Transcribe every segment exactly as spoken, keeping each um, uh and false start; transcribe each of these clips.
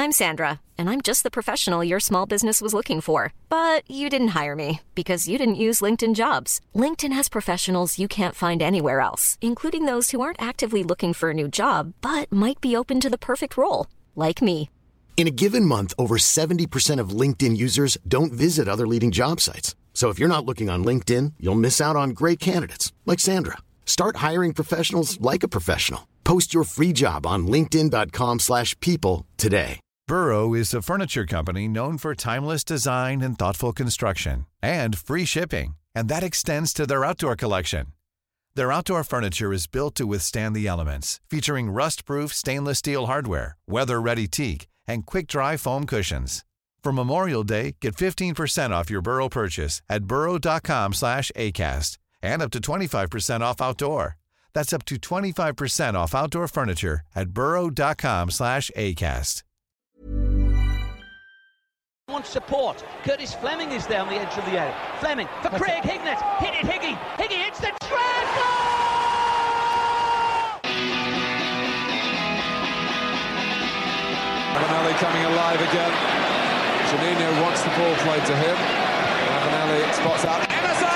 I'm Sandra, and I'm just the professional your small business was looking for. But you didn't hire me because you didn't use LinkedIn Jobs. LinkedIn has professionals you can't find anywhere else, including those who aren't actively looking for a new job, but might be open to the perfect role, like me. In a given month, over seventy percent of LinkedIn users don't visit other leading job sites. So if you're not looking on LinkedIn, you'll miss out on great candidates like Sandra. Start hiring professionals like a professional. Post your free job on linkedin dot com slash people today. Burrow is a furniture company known for timeless design and thoughtful construction and free shipping, and that extends to their outdoor collection. Their outdoor furniture is built to withstand the elements, featuring rust-proof stainless steel hardware, weather-ready teak, and quick-dry foam cushions. For Memorial Day, get fifteen percent off your Burrow purchase at burrow dot com slash acast and up to twenty-five percent off outdoor. That's up to twenty-five percent off outdoor furniture at burrow dot com slash acast. Wants support. Curtis Fleming is there on the edge of the area. Fleming for Craig Hignett. Hit it, Higgy. Higgy hits the treble! Ravanelli coming alive again. Juninho wants the ball played to him. Ravanelli spots out Emerson!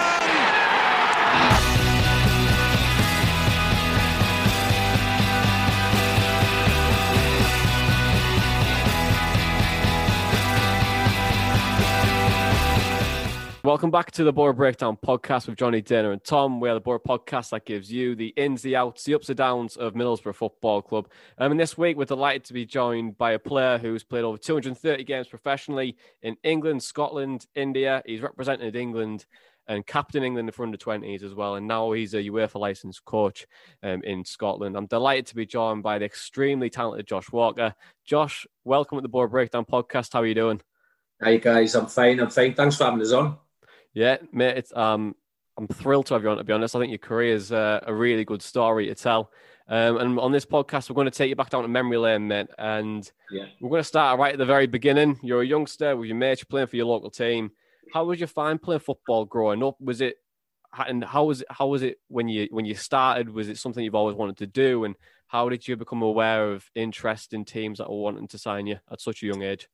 Welcome back to the Borough Breakdown podcast with Johnny Dana and Tom. We are the Borough podcast that gives you the ins, the outs, the ups and downs of Middlesbrough Football Club. Um, and this week, we're delighted to be joined by a player who's played over two hundred thirty games professionally in England, Scotland, India. He's represented England and captain England for under twenties as well. And now he's a UEFA licensed coach um, in Scotland. I'm delighted to be joined by the extremely talented Josh Walker. Josh, welcome to the Borough Breakdown podcast. How are you doing? Hey guys, I'm fine. I'm fine. Thanks for having us on. Yeah, mate, it's, um, I'm thrilled to have you on, to be honest. I think your career is uh, a really good story to tell. Um, and on this podcast, we're going to take you back down to memory lane, mate. And yeah. we're going to start right at the very beginning. You're a youngster with your mates, you're playing for your local team. How was you find playing football growing up? Was it, and how was it, how was it when you when you started? Was it something you've always wanted to do? And how did you become aware of interest in teams that were wanting to sign you at such a young age?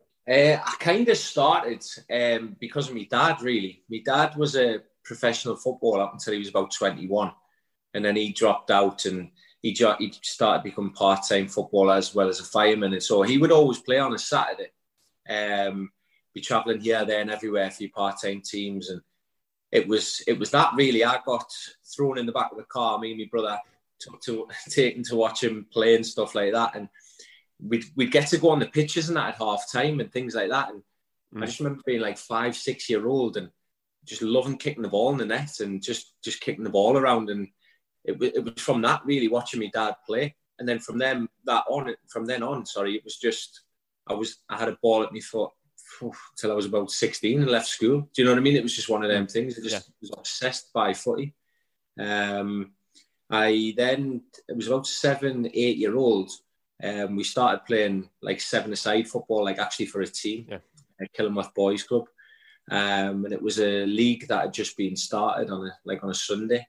Uh, I kind of started um, because of my dad, really. My dad was a professional footballer up until he was about twenty-one. And then he dropped out and he, jo- he started becoming part-time footballer as well as a fireman. And so he would always play on a Saturday. Um, be travelling here, there and everywhere for your part-time teams. And it was it was that really. I got thrown in the back of the car, me and my brother, to, to, taken to watch him play and stuff like that. And We'd, we'd get to go on the pitches and that at half time and things like that. And mm. I just remember being like five, six year old and just loving kicking the ball in the net and just, just kicking the ball around. And it, it was from that really watching my dad play. And then from them that on, from then on, sorry, it was just, I was, I had a ball at my foot till I was about sixteen and left school. Do you know what I mean? It was just one of them things. I just yeah. was obsessed by footy. Um, I then, it was about seven, eight year old. Um, we started playing like seven-a-side football, like actually for a team, yeah. at Killingworth Boys Club, um, and it was a league that had just been started on a, like on a Sunday.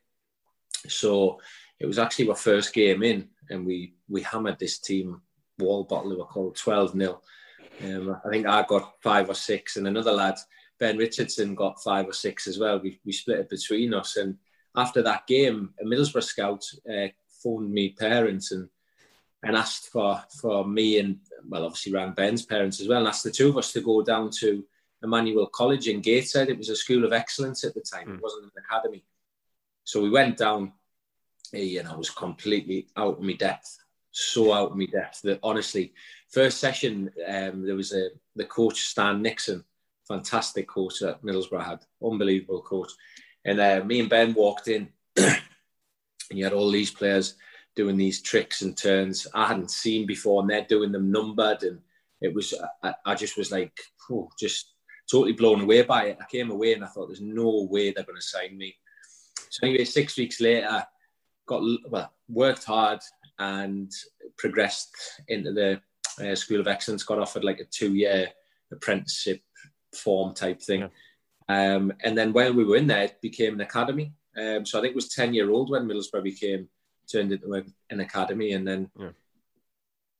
So it was actually our first game in, and we we hammered this team, Walbottle, they were called twelve nil. Um, I think I got five or six, and another lad, Ben Richardson, got five or six as well. We we split it between us, and after that game, a Middlesbrough scout uh, phoned me parents and. and asked for, for me and, well, obviously rang Ben's parents as well, and asked the two of us to go down to Emmanuel College in Gateshead. It was a school of excellence at the time. Mm. It wasn't an academy. So we went down, and I was completely out of my depth, so out of my depth that honestly, first session, um, there was a the coach, Stan Nixon, fantastic coach that Middlesbrough had, unbelievable coach. And uh, me and Ben walked in, and you had all these players doing these tricks and turns I hadn't seen before, and they're doing them numbered, and it was I, I just was like oh, just totally blown away by it. I came away and I thought there's no way they're going to sign me. So anyway, six weeks later, got well worked hard and progressed into the uh, School of Excellence. Got offered like a two-year apprenticeship form type thing, yeah. um, and then while we were in there, it became an academy. Um, so I think it was ten year old when Middlesbrough became. Turned into an academy, and then yeah.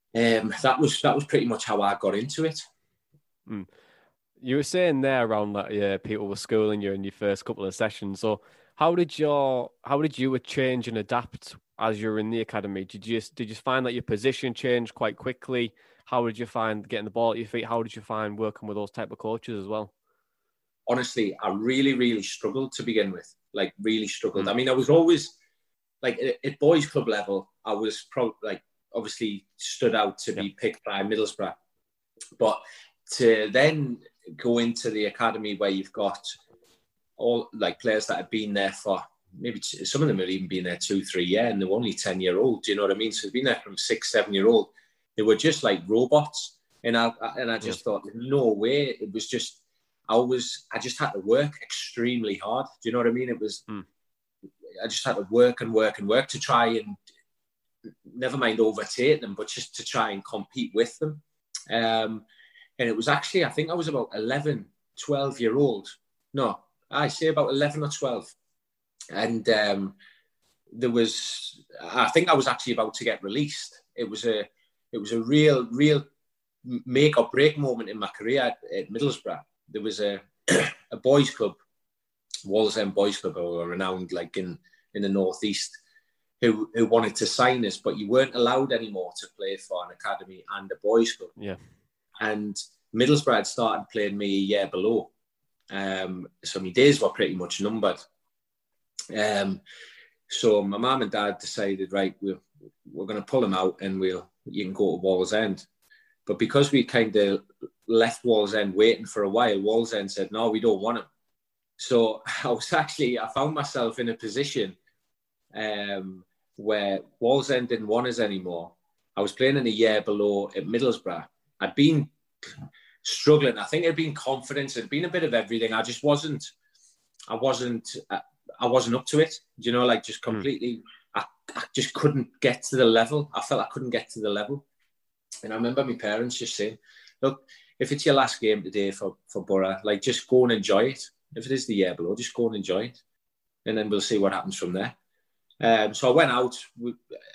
um, that was that was pretty much how I got into it. Mm. You were saying there around that yeah, people were schooling you in your first couple of sessions. So how did your how did you change and adapt as you were in the academy? Did you did you find that your position changed quite quickly? How did you find getting the ball at your feet? How did you find working with those type of coaches as well? Honestly, I really, really struggled to begin with. Like, really struggled. Mm. I mean, I was always, like, at, at boys' club level, I was, pro- like, obviously stood out to yeah. be picked by Middlesbrough. But to then go into the academy where you've got all, like, players that have been there for, maybe t- some of them have even been there two, three years, and they were only ten-year-old, do you know what I mean? So they've been there from six, seven-year-old. They were just like robots. And I, and I just yeah. thought, no way. It was just, I was, I just had to work extremely hard. Do you know what I mean? It was, mm. I just had to work and work and work to try and, never mind overtake them, but just to try and compete with them. Um, and it was actually, I think I was about eleven, twelve year old. No, I say about eleven or twelve. And um, there was, I think I was actually about to get released. It was a, it was a real, real make or break moment in my career at, at Middlesbrough. There was a a boys' club, Wallsend Boys Club, who were renowned like in, in the northeast, who who wanted to sign us, but you weren't allowed anymore to play for an academy and a boys' club. Yeah. And Middlesbrough had started playing me a year below, um, so my days were pretty much numbered. Um, so my mum and dad decided, right, we're we're going to pull him out and we'll you can go to Wallsend. But because we kind of left Wallsend waiting for a while, Wallsend said, no, we don't want him. So I was actually, I found myself in a position um, where Wallsend didn't want us anymore. I was playing in a year below at Middlesbrough. I'd been struggling. I think it had been confidence. It had been a bit of everything. I just wasn't, I wasn't, I wasn't up to it. You know, like just completely, mm. I, I just couldn't get to the level. I felt I couldn't get to the level. And I remember my parents just saying, look, if it's your last game today for, for Borough, like just go and enjoy it. If it is the year below, just go and enjoy it. And then we'll see what happens from there. Um, so I went out, we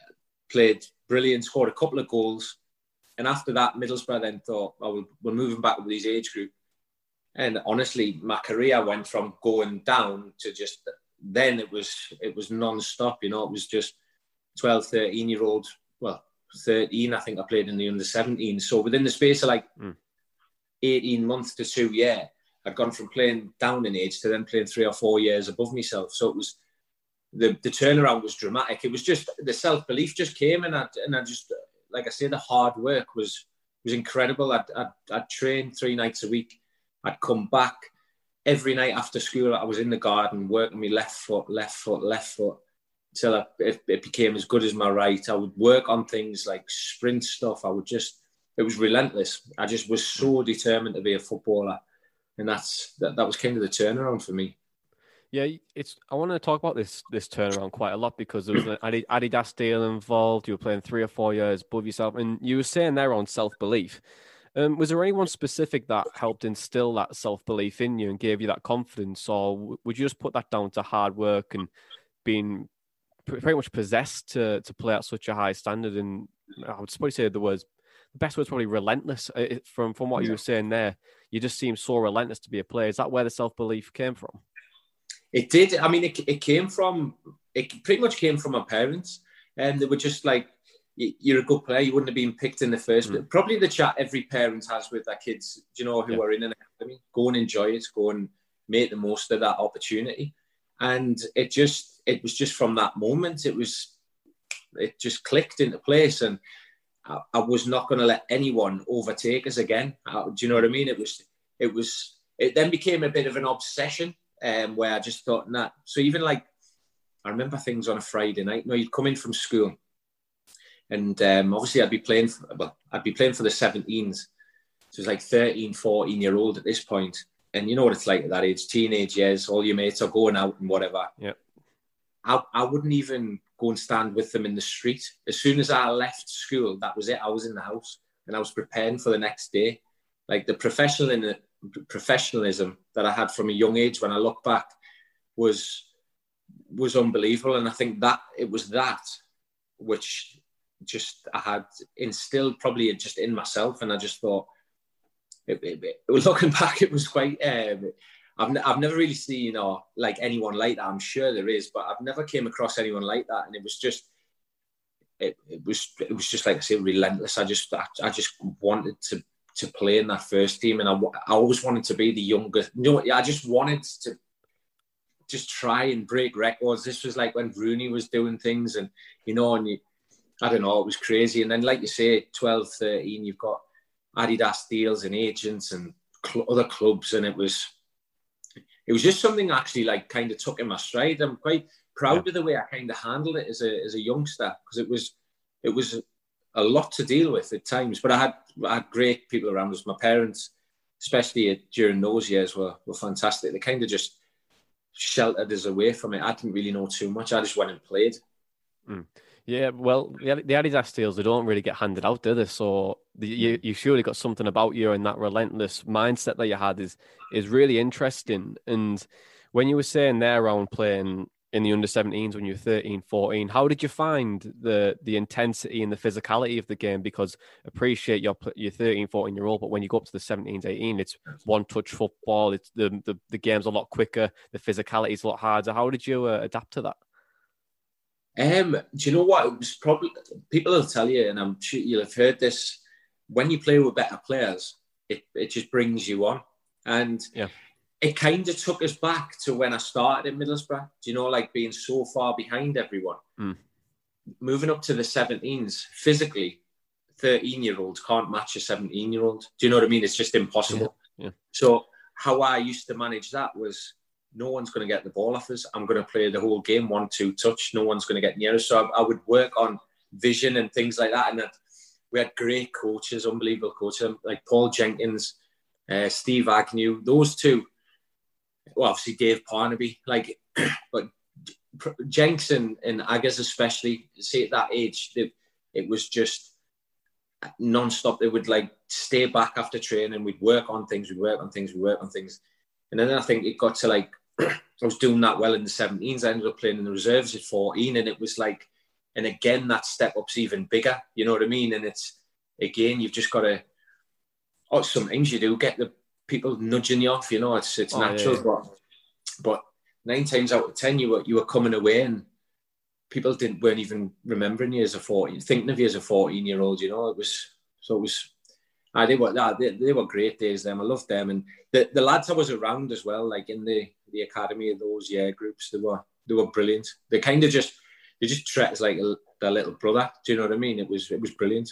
played brilliant, scored a couple of goals. And after that, Middlesbrough then thought, oh, we're moving back with his age group. And honestly, my career went from going down to just, then it was it was non-stop, you know, it was just twelve, thirteen-year-old, well, thirteen, I think I played in the under seventeen. So within the space of like mm. eighteen months to two years, I'd gone from playing down in age to then playing three or four years above myself. So it was, the, the turnaround was dramatic. It was just, the self-belief just came and I, and I just, like I say, the hard work was was incredible. I'd, I'd, I'd train three nights a week. I'd come back every night after school. I was in the garden working my left foot, left foot, left foot, till I, it, it became as good as my right. I would work on things like sprint stuff. I would just, it was relentless. I just was so determined to be a footballer. And that's that, that was kind of the turnaround for me. Yeah, it's. I want to talk about this this turnaround quite a lot because there was an Adidas deal involved. You were playing three or four years above yourself. And you were saying there on self-belief. Um, was there anyone specific that helped instill that self-belief in you and gave you that confidence? Or would you just put that down to hard work and being pretty much possessed to to play at such a high standard? And I would probably say the words, the best word is probably relentless. From, from what you were saying there, you just seem so relentless to be a player. Is that where the self-belief came from? It did. I mean, it, it came from, it pretty much came from my parents. And they were just like, you're a good player. You wouldn't have been picked in the first. Mm. Probably the chat every parent has with their kids, do you know, who yeah. are in an academy. Go and enjoy it. Go and make the most of that opportunity. And it just, it was just from that moment, it was, it just clicked into place. And I, I was not going to let anyone overtake us again. I, do you know what I mean? It was, it was, it then became a bit of an obsession. Um, where I just thought, nah. So even like, I remember things on a Friday night. You know, you'd come in from school, and um, obviously I'd be playing. For, well, I'd be playing for the seventeens. So it was like thirteen, fourteen year old at this point, and you know what it's like at that age, teenage years. All your mates are going out and whatever. Yeah. I I wouldn't even go and stand with them in the street. As soon as I left school, that was it. I was in the house and I was preparing for the next day. Like the professional in the. professionalism that I had from a young age when I look back was was unbelievable. And I think that it was that which just I had instilled probably just in myself, and I just thought, it, it, it, looking back, it was quite. Um, I've I've never really seen you know like anyone like that. I'm sure there is, but I've never came across anyone like that, and it was just. It, it was it was just like I say, relentless. I just I, I just wanted to to play in that first team, and I, I always wanted to be the youngest. You know, I just wanted to just try and break records. This was like when Rooney was doing things, and you know, and you, I don't know, it was crazy. And then, like you say, twelve, thirteen, you've got Adidas deals and agents and cl- other clubs, and it was it was just something I actually like kind of took in my stride. I'm quite proud of the way I kind of handled it as a as a youngster, because it was it was a lot to deal with at times. But I had I had great people around us. My parents, especially during those years, were were fantastic. They kind of just sheltered us away from it. I didn't really know too much. I just went and played. Mm. Yeah, well, the, the Adidas deals, they don't really get handed out, do they? So the, you you surely got something about you, and that relentless mindset that you had is is really interesting. And when you were saying there around playing in the under seventeens when you were thirteen, fourteen, how did you find the the intensity and the physicality of the game? Because appreciate you're, you're thirteen, fourteen year old, but when you go up to the seventeens, eighteen, it's one touch football. It's the, the, the game's a lot quicker. The physicality is a lot harder. How did you uh, adapt to that? Um, do you know what? It was probably, people will tell you, and I'm sure you'll have heard this, when you play with better players, it, it just brings you on. And yeah. It kind of took us back to when I started in Middlesbrough. Do you know, like being so far behind everyone? Mm. Moving up to the seventeens, physically, thirteen-year-olds can't match a seventeen-year-old. Do you know what I mean? It's just impossible. Yeah. Yeah. So how I used to manage that was, no one's going to get the ball off us. I'm going to play the whole game, one, two, touch. No one's going to get near us. So I, I would work on vision and things like that. And that, we had great coaches, unbelievable coaches, like Paul Jenkins, uh, Steve Agnew. Those two, well, obviously Dave Parnaby, like, but Jenks and, and Aggers especially, see at that age, they, it was just non-stop. They would like stay back after training. We'd work on things, we'd work on things, we'd work on things. And then I think it got to like, I was doing that well in the seventeens. I ended up playing in the reserves at fourteen, and it was like, and again, that step up's even bigger. You know what I mean? And it's, again, you've just got to, oh, sometimes you do get the people nudging you off, you know, it's it's oh, natural. Yeah. But, but nine times out of ten, you were you were coming away and people didn't weren't even remembering you as a fourteen, thinking of you as a fourteen-year-old, you know. It was, so it was, ah, they were, they, they were great days, them. I loved them. And the, the lads I was around as well, like in the, the academy of those year groups, they were they were brilliant. They kind of just, they just treat us like a, their little brother. Do you know what I mean? It was it was brilliant.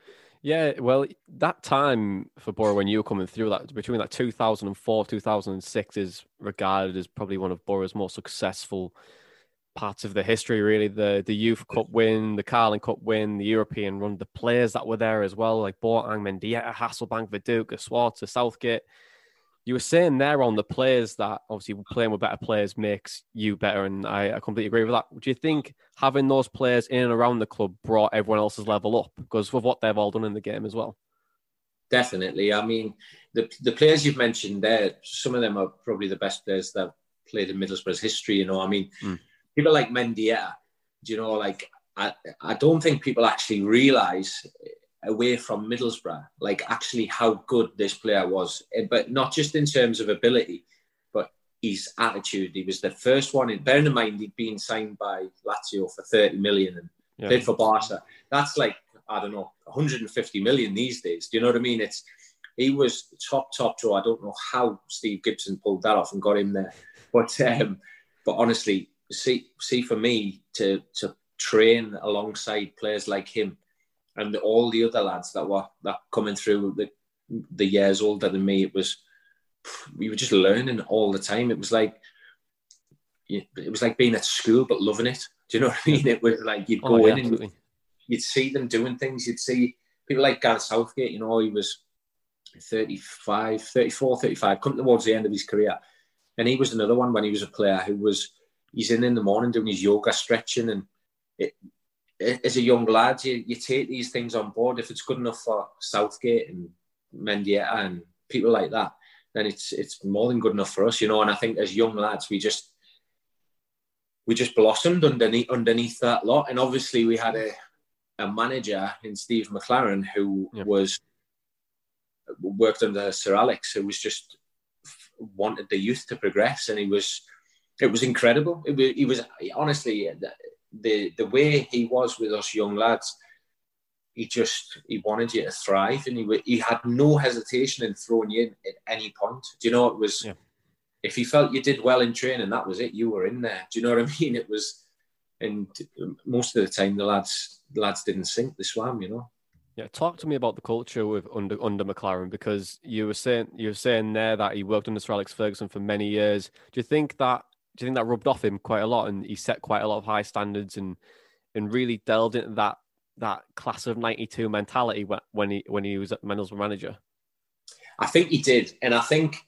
Yeah, well, that time for Borough when you were coming through, that between that two thousand four, two thousand six is regarded as probably one of Borough's more successful parts of the history, really. The the Youth Cup win, the Carling Cup win, the European run, the players that were there as well, like Boateng, Mendieta, Hasselbank, Viduka, Schwarzer, Southgate. You were saying there on the players that obviously playing with better players makes you better, and I, I completely agree with that. Do you think having those players in and around the club brought everyone else's level up because of what they've all done in the game as well? Definitely. I mean, the the players you've mentioned there, some of them are probably the best players that have played in Middlesbrough's history, you know. I mean, mm. people like Mendieta, you know, like, I, I don't think people actually realise away from Middlesbrough, like actually how good this player was, but not just in terms of ability, but his attitude. He was the first one in, bearing in mind he'd been signed by Lazio for thirty million and yeah. played for Barca. That's like, I don't know, one hundred fifty million these days. Do you know what I mean? It's, he was top, top draw. I don't know how Steve Gibson pulled that off and got him there. But um, but honestly, see, see for me to to train alongside players like him, and all the other lads that were that coming through the the years older than me, it was, we were just learning all the time. It was like, it was like being at school but loving it. Do you know what I mean? It was like you'd go oh, yeah, in and you'd see them doing things. You'd see people like Gareth Southgate. You know, he was thirty-five, thirty-four, thirty-five, coming towards the end of his career, and he was another one when he was a player who was, he's in in the morning doing his yoga, stretching, and it. As a young lad, you, you take these things on board. If it's good enough for Southgate and Mendieta and people like that, then it's it's more than good enough for us, you know. And I think as young lads, we just we just blossomed underneath underneath that lot. And obviously, we had a a manager in Steve McClaren who yeah. was worked under Sir Alex, who was just wanted the youth to progress, and he was it was incredible. It was, he was honestly the, the the way he was with us young lads. He just he wanted you to thrive, and he he had no hesitation in throwing you in at any point. Do you know it was? Yeah. If he felt you did well in training, that was it. You were in there. Do you know what I mean? It was, and most of the time the lads the lads didn't sink; they swam. You know. Yeah, talk to me about the culture with under under McClaren, because you were saying you were saying there that he worked under Sir Alex Ferguson for many years. Do you think that do you think that rubbed off him quite a lot, and he set quite a lot of high standards and and really delved into that that class of ninety-two mentality when he when he was at Middlesbrough manager? I think he did, and I think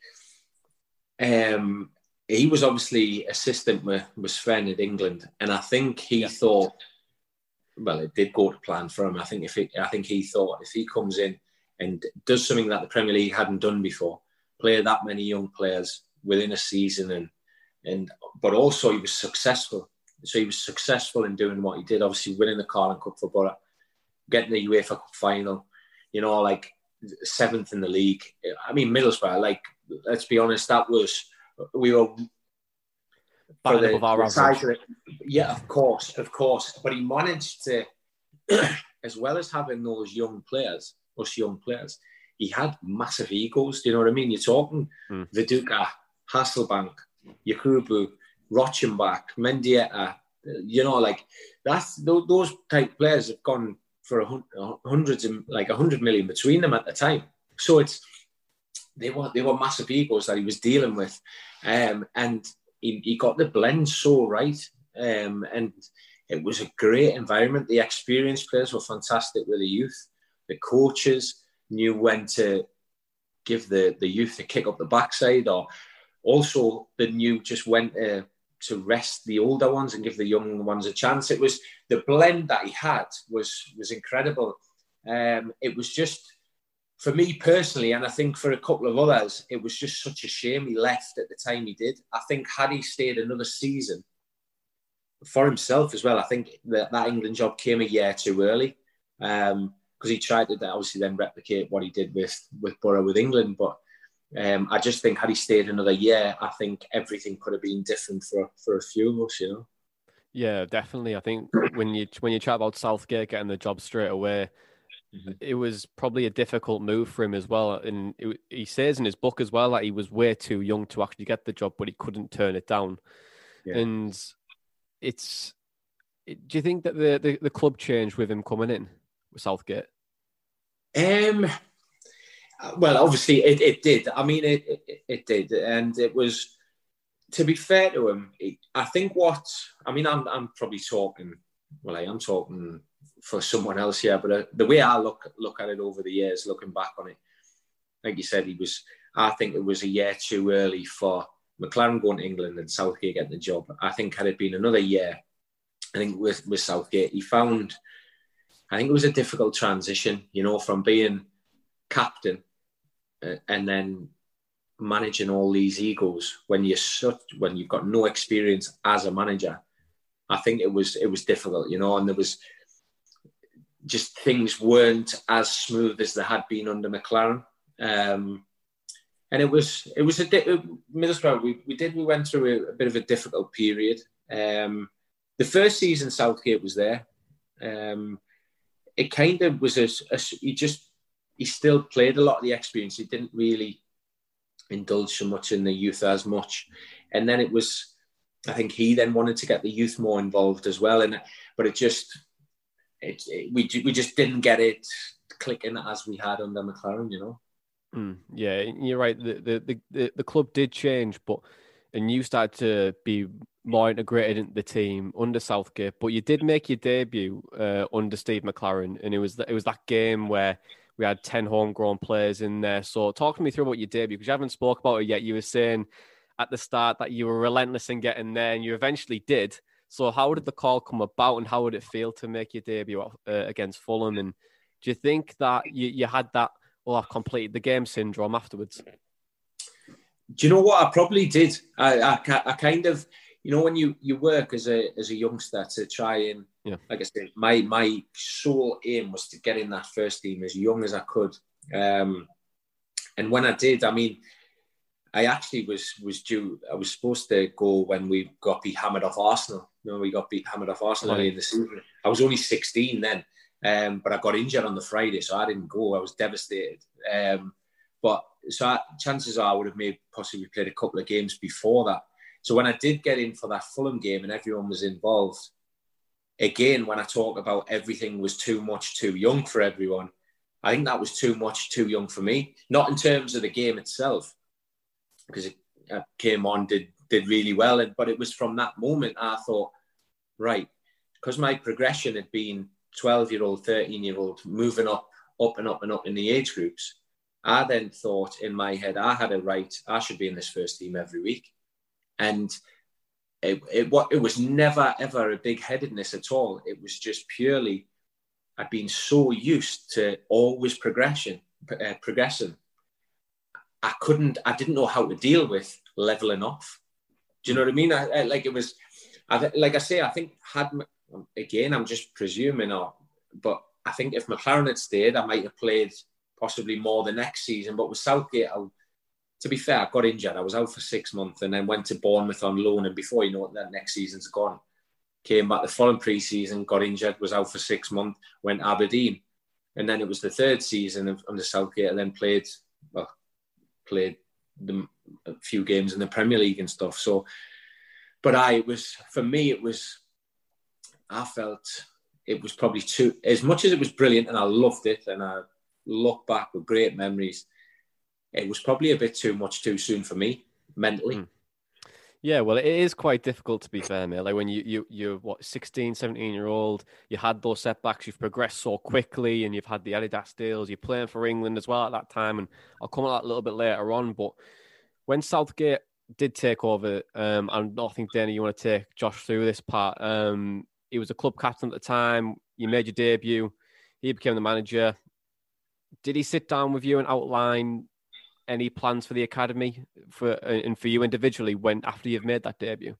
um, he was obviously assistant with, with Sven in England, and I think he yeah. thought, well, it did go to plan for him. I think if it, I think he thought if he comes in and does something that the Premier League hadn't done before, play that many young players within a season, and and but also he was successful. So he was successful in doing what he did. Obviously, winning the Carling Cup for Borough, getting the UEFA Cup final. You know, like seventh in the league. I mean, Middlesbrough. Like, let's be honest, that was we were. Back above our average. Yeah, of course, of course. But he managed to, as well as having those young players, us young players, he had massive egos. Do you know what I mean? You're talking mm. Viduka, Hasselbank, Yakubu, Rochenbach, Mendieta. You know, like that's those type of players have gone for a hundreds and like a hundred million between them at the time. So it's they were they were massive egos that he was dealing with, um, and. He, he got the blend so right, um, and it was a great environment. The experienced players were fantastic with the youth. The coaches knew when to give the, the youth a kick up the backside, or also the new just when to, to rest the older ones and give the young ones a chance. It was the blend that he had was was incredible. Um, it was just. For me personally, and I think for a couple of others, it was just such a shame he left at the time he did. I think had he stayed another season, for himself as well, I think that, that England job came a year too early, because um, he tried to obviously then replicate what he did with, with Borough with England. But um, I just think had he stayed another year, I think everything could have been different for, for a few of us, you know? Yeah, definitely. I think when you when you chat about Southgate getting the job straight away, mm-hmm. it was probably a difficult move for him as well. And it, he says in his book as well that he was way too young to actually get the job, but he couldn't turn it down. Yeah. And it's, it, do you think that the, the, the club changed with him coming in with Southgate? Um, well, obviously it, it did. I mean, it, it it did. And it was, to be fair to him, it, I think what, I mean, I'm I'm probably talking, well, I am talking for someone else here, but uh, the way I look look at it over the years, looking back on it, like you said, he was, I think it was a year too early for McClaren going to England and Southgate getting the job. I think had it been another year, I think with, with Southgate, he found, I think it was a difficult transition, you know, from being captain uh, and then managing all these egos when you're such, when you've got no experience as a manager. I think it was, it was difficult, you know, and there was just things weren't as smooth as they had been under McClaren. Um, and it was, it was a, Middlesbrough, we, we did, we went through a, a bit of a difficult period. Um, the first season Southgate was there. Um, it kind of was a, a, he just, he still played a lot of the experience. He didn't really indulge so much in the youth as much. And then it was, I think he then wanted to get the youth more involved as well. And, but it just, it, it we, we just didn't get it clicking as we had under McClaren, you know? Mm, yeah, you're right. The, the, the, the club did change, but, and you started to be more integrated into the team under Southgate, but you did make your debut uh, under Steve McClaren, and it was it was that game where we had ten homegrown players in there. So talk to me through about your debut, because you haven't spoke about it yet. You were saying at the start that you were relentless in getting there, and you eventually did. So how did the call come about, and how would it feel to make your debut uh, against Fulham? And do you think that you, you had that, well, I've completed the game syndrome afterwards? Do you know what? I probably did. I, I, I kind of, you know, when you, you work as a as a youngster to try and Yeah. Like I said, my my sole aim was to get in that first team as young as I could. Um, and when I did, I mean, I actually was was due. I was supposed to go when we got beat hammered off Arsenal. You know, we got beat hammered off Arsenal early in the season. I was only sixteen then, um, but I got injured on the Friday, so I didn't go. I was devastated. Um, but so I, chances are I would have maybe possibly played a couple of games before that. So when I did get in for that Fulham game and everyone was involved, again, when I talk about everything was too much too young for everyone, I think that was too much too young for me. Not in terms of the game itself, because it came on, did did really well. But it was from that moment I thought, right, because my progression had been twelve-year-old, thirteen-year-old, moving up, up and up and up in the age groups, I then thought in my head, I had a right, I should be in this first team every week. And it, it, it was never, ever a big-headedness at all. It was just purely, I'd been so used to always progression, uh, progressing. I couldn't, I didn't know how to deal with leveling off. Do you know what I mean? I, I, like it was, I, like I say, I think had, again, I'm just presuming, or, but I think if McLaren had stayed, I might have played possibly more the next season. But with Southgate, I, to be fair, I got injured. I was out for six months and then went to Bournemouth on loan. And before you know it, that next season's gone. Came back the following pre-season, got injured, was out for six months, went Aberdeen. And then it was the third season of, under Southgate, and then played, well, played the, a few games in the Premier League and stuff. So, but I, it was, for me, it was, I felt it was probably too, as much as it was brilliant and I loved it and I look back with great memories, it was probably a bit too much too soon for me mentally. Mm. Yeah, well, it is quite difficult, to be fair, mate. Like when you, you, you're, what, sixteen, seventeen-year-old, you had those setbacks, you've progressed so quickly, and you've had the Adidas deals, you're playing for England as well at that time, and I'll come on that a little bit later on, but when Southgate did take over, um, and I think, Danny, you want to take Josh through this part, um, he was a club captain at the time, you made your debut, he became the manager. Did he sit down with you and outline any plans for the academy for and for you individually when after you've made that debut?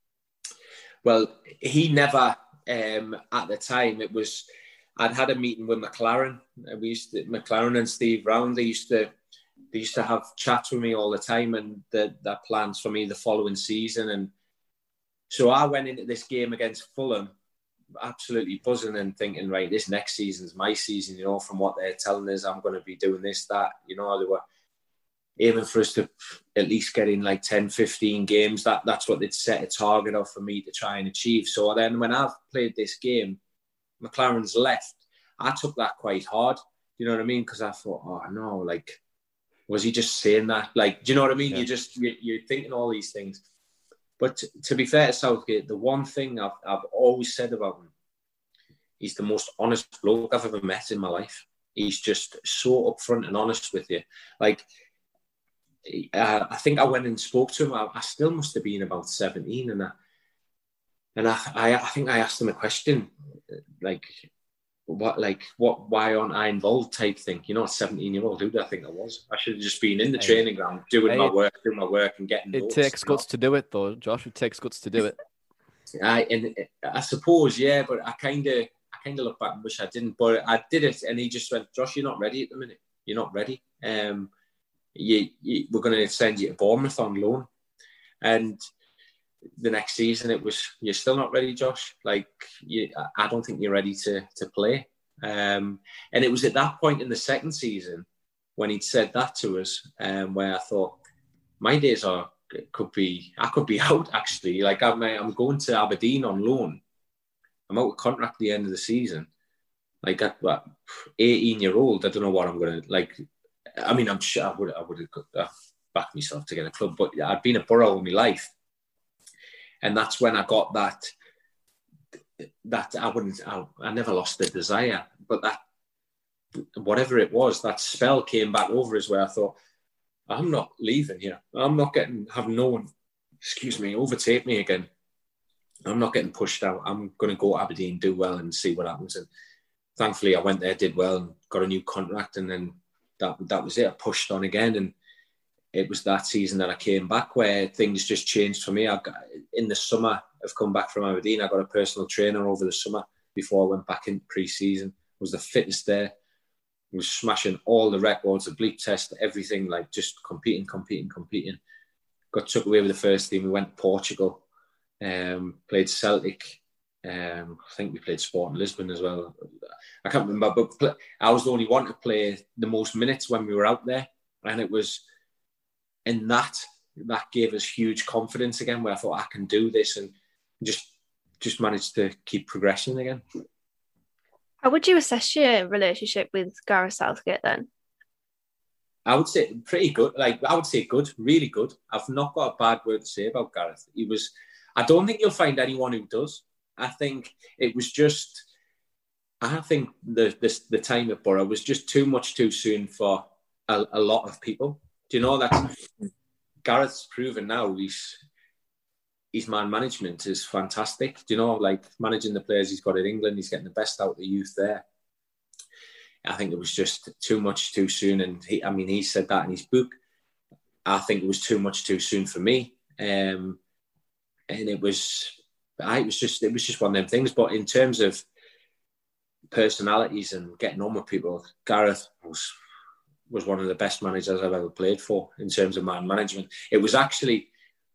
Well, he never. Um, at the time, it was. I'd had a meeting with McLaren. We used to, McLaren and Steve Round. They used to. They used to have chats with me all the time, and the, their plans for me the following season. And so I went into this game against Fulham, absolutely buzzing and thinking, right, this next season's my season. You know, from what they're telling us, I'm going to be doing this, that. You know, they were aiming for us to at least get in like ten, fifteen games. That That's what they'd set a target of for me to try and achieve. So then when I've played this game, McLaren's left, I took that quite hard. You know what I mean? Because I thought, oh no, like, was he just saying that? Like, do you know what I mean? Yeah. You just, you, you're thinking all these things. But to, to be fair to Southgate, the one thing I've, I've always said about him, he's the most honest bloke I've ever met in my life. He's just so upfront and honest with you. Like, Uh, I think I went and spoke to him. I, I still must have been about seventeen, and I, and I, I, I think I asked him a question, like, what, like, what, why aren't I involved? Type thing. You know, a seventeen-year-old. Who do I think I was? I should have just been in the hey, training ground, doing hey, my work, doing my work, and getting. It notes, takes guts know? to do it, though, Josh. It takes guts to do it. I and I suppose, yeah, but I kind of, I kind of look back and wish I didn't. But I did it, and he just went, "Josh, you're not ready at the minute. You're not ready." Um. You, you, we're going to send you to Bournemouth on loan. And the next season it was, you're still not ready, Josh. Like, you, I don't think you're ready to to play. Um, and it was at that point in the second season when he'd said that to us, um, where I thought, my days are, could be, I could be out actually. Like, I'm, I'm going to Aberdeen on loan. I'm out of contract at the end of the season. Like, at what, eighteen year old, I don't know what I'm going to, like, I mean, I'm sure I would I would have backed myself to get a club, but I'd been at Borough all my life, and that's when I got that. That I wouldn't. I, I never lost the desire, but that whatever it was, that spell came back over us where I thought, I'm not leaving here. I'm not getting having no one, excuse me, overtake me again. I'm not getting pushed out. I'm going to go to Aberdeen, do well, and see what happens. And thankfully, I went there, did well, and got a new contract, and then. That that was it. I pushed on again, and it was that season that I came back where things just changed for me. I got, in the summer, I've come back from Aberdeen. I got a personal trainer over the summer, before I went back into pre-season. Was the fittest there. Was smashing all the records, the bleep test, everything, like just competing, competing, competing. Got took away with the first team. We went to Portugal, um, played Celtic. Um, I think we played Sporting Lisbon as well. I can't remember, but I was the only one to play the most minutes when we were out there. And it was in that, that gave us huge confidence again, where I thought I can do this, and just, just managed to keep progressing again. How would you assess your relationship with Gareth Southgate then? I would say pretty good. Like, I would say good, really good. I've not got a bad word to say about Gareth. He was, I don't think you'll find anyone who does. I think it was just, I think the the, the time at Borough was just too much too soon for a, a lot of people. Do you know that Gareth's proven now he's, his man management is fantastic. Do you know, like managing the players he's got in England, he's getting the best out of the youth there. I think it was just too much too soon. And he, I mean, he said that in his book. I think it was too much too soon for me. Um, and it was, I, it was just, it was just one of them things. But in terms of personalities and getting on with people, Gareth was, was one of the best managers I've ever played for in terms of man management. It was actually,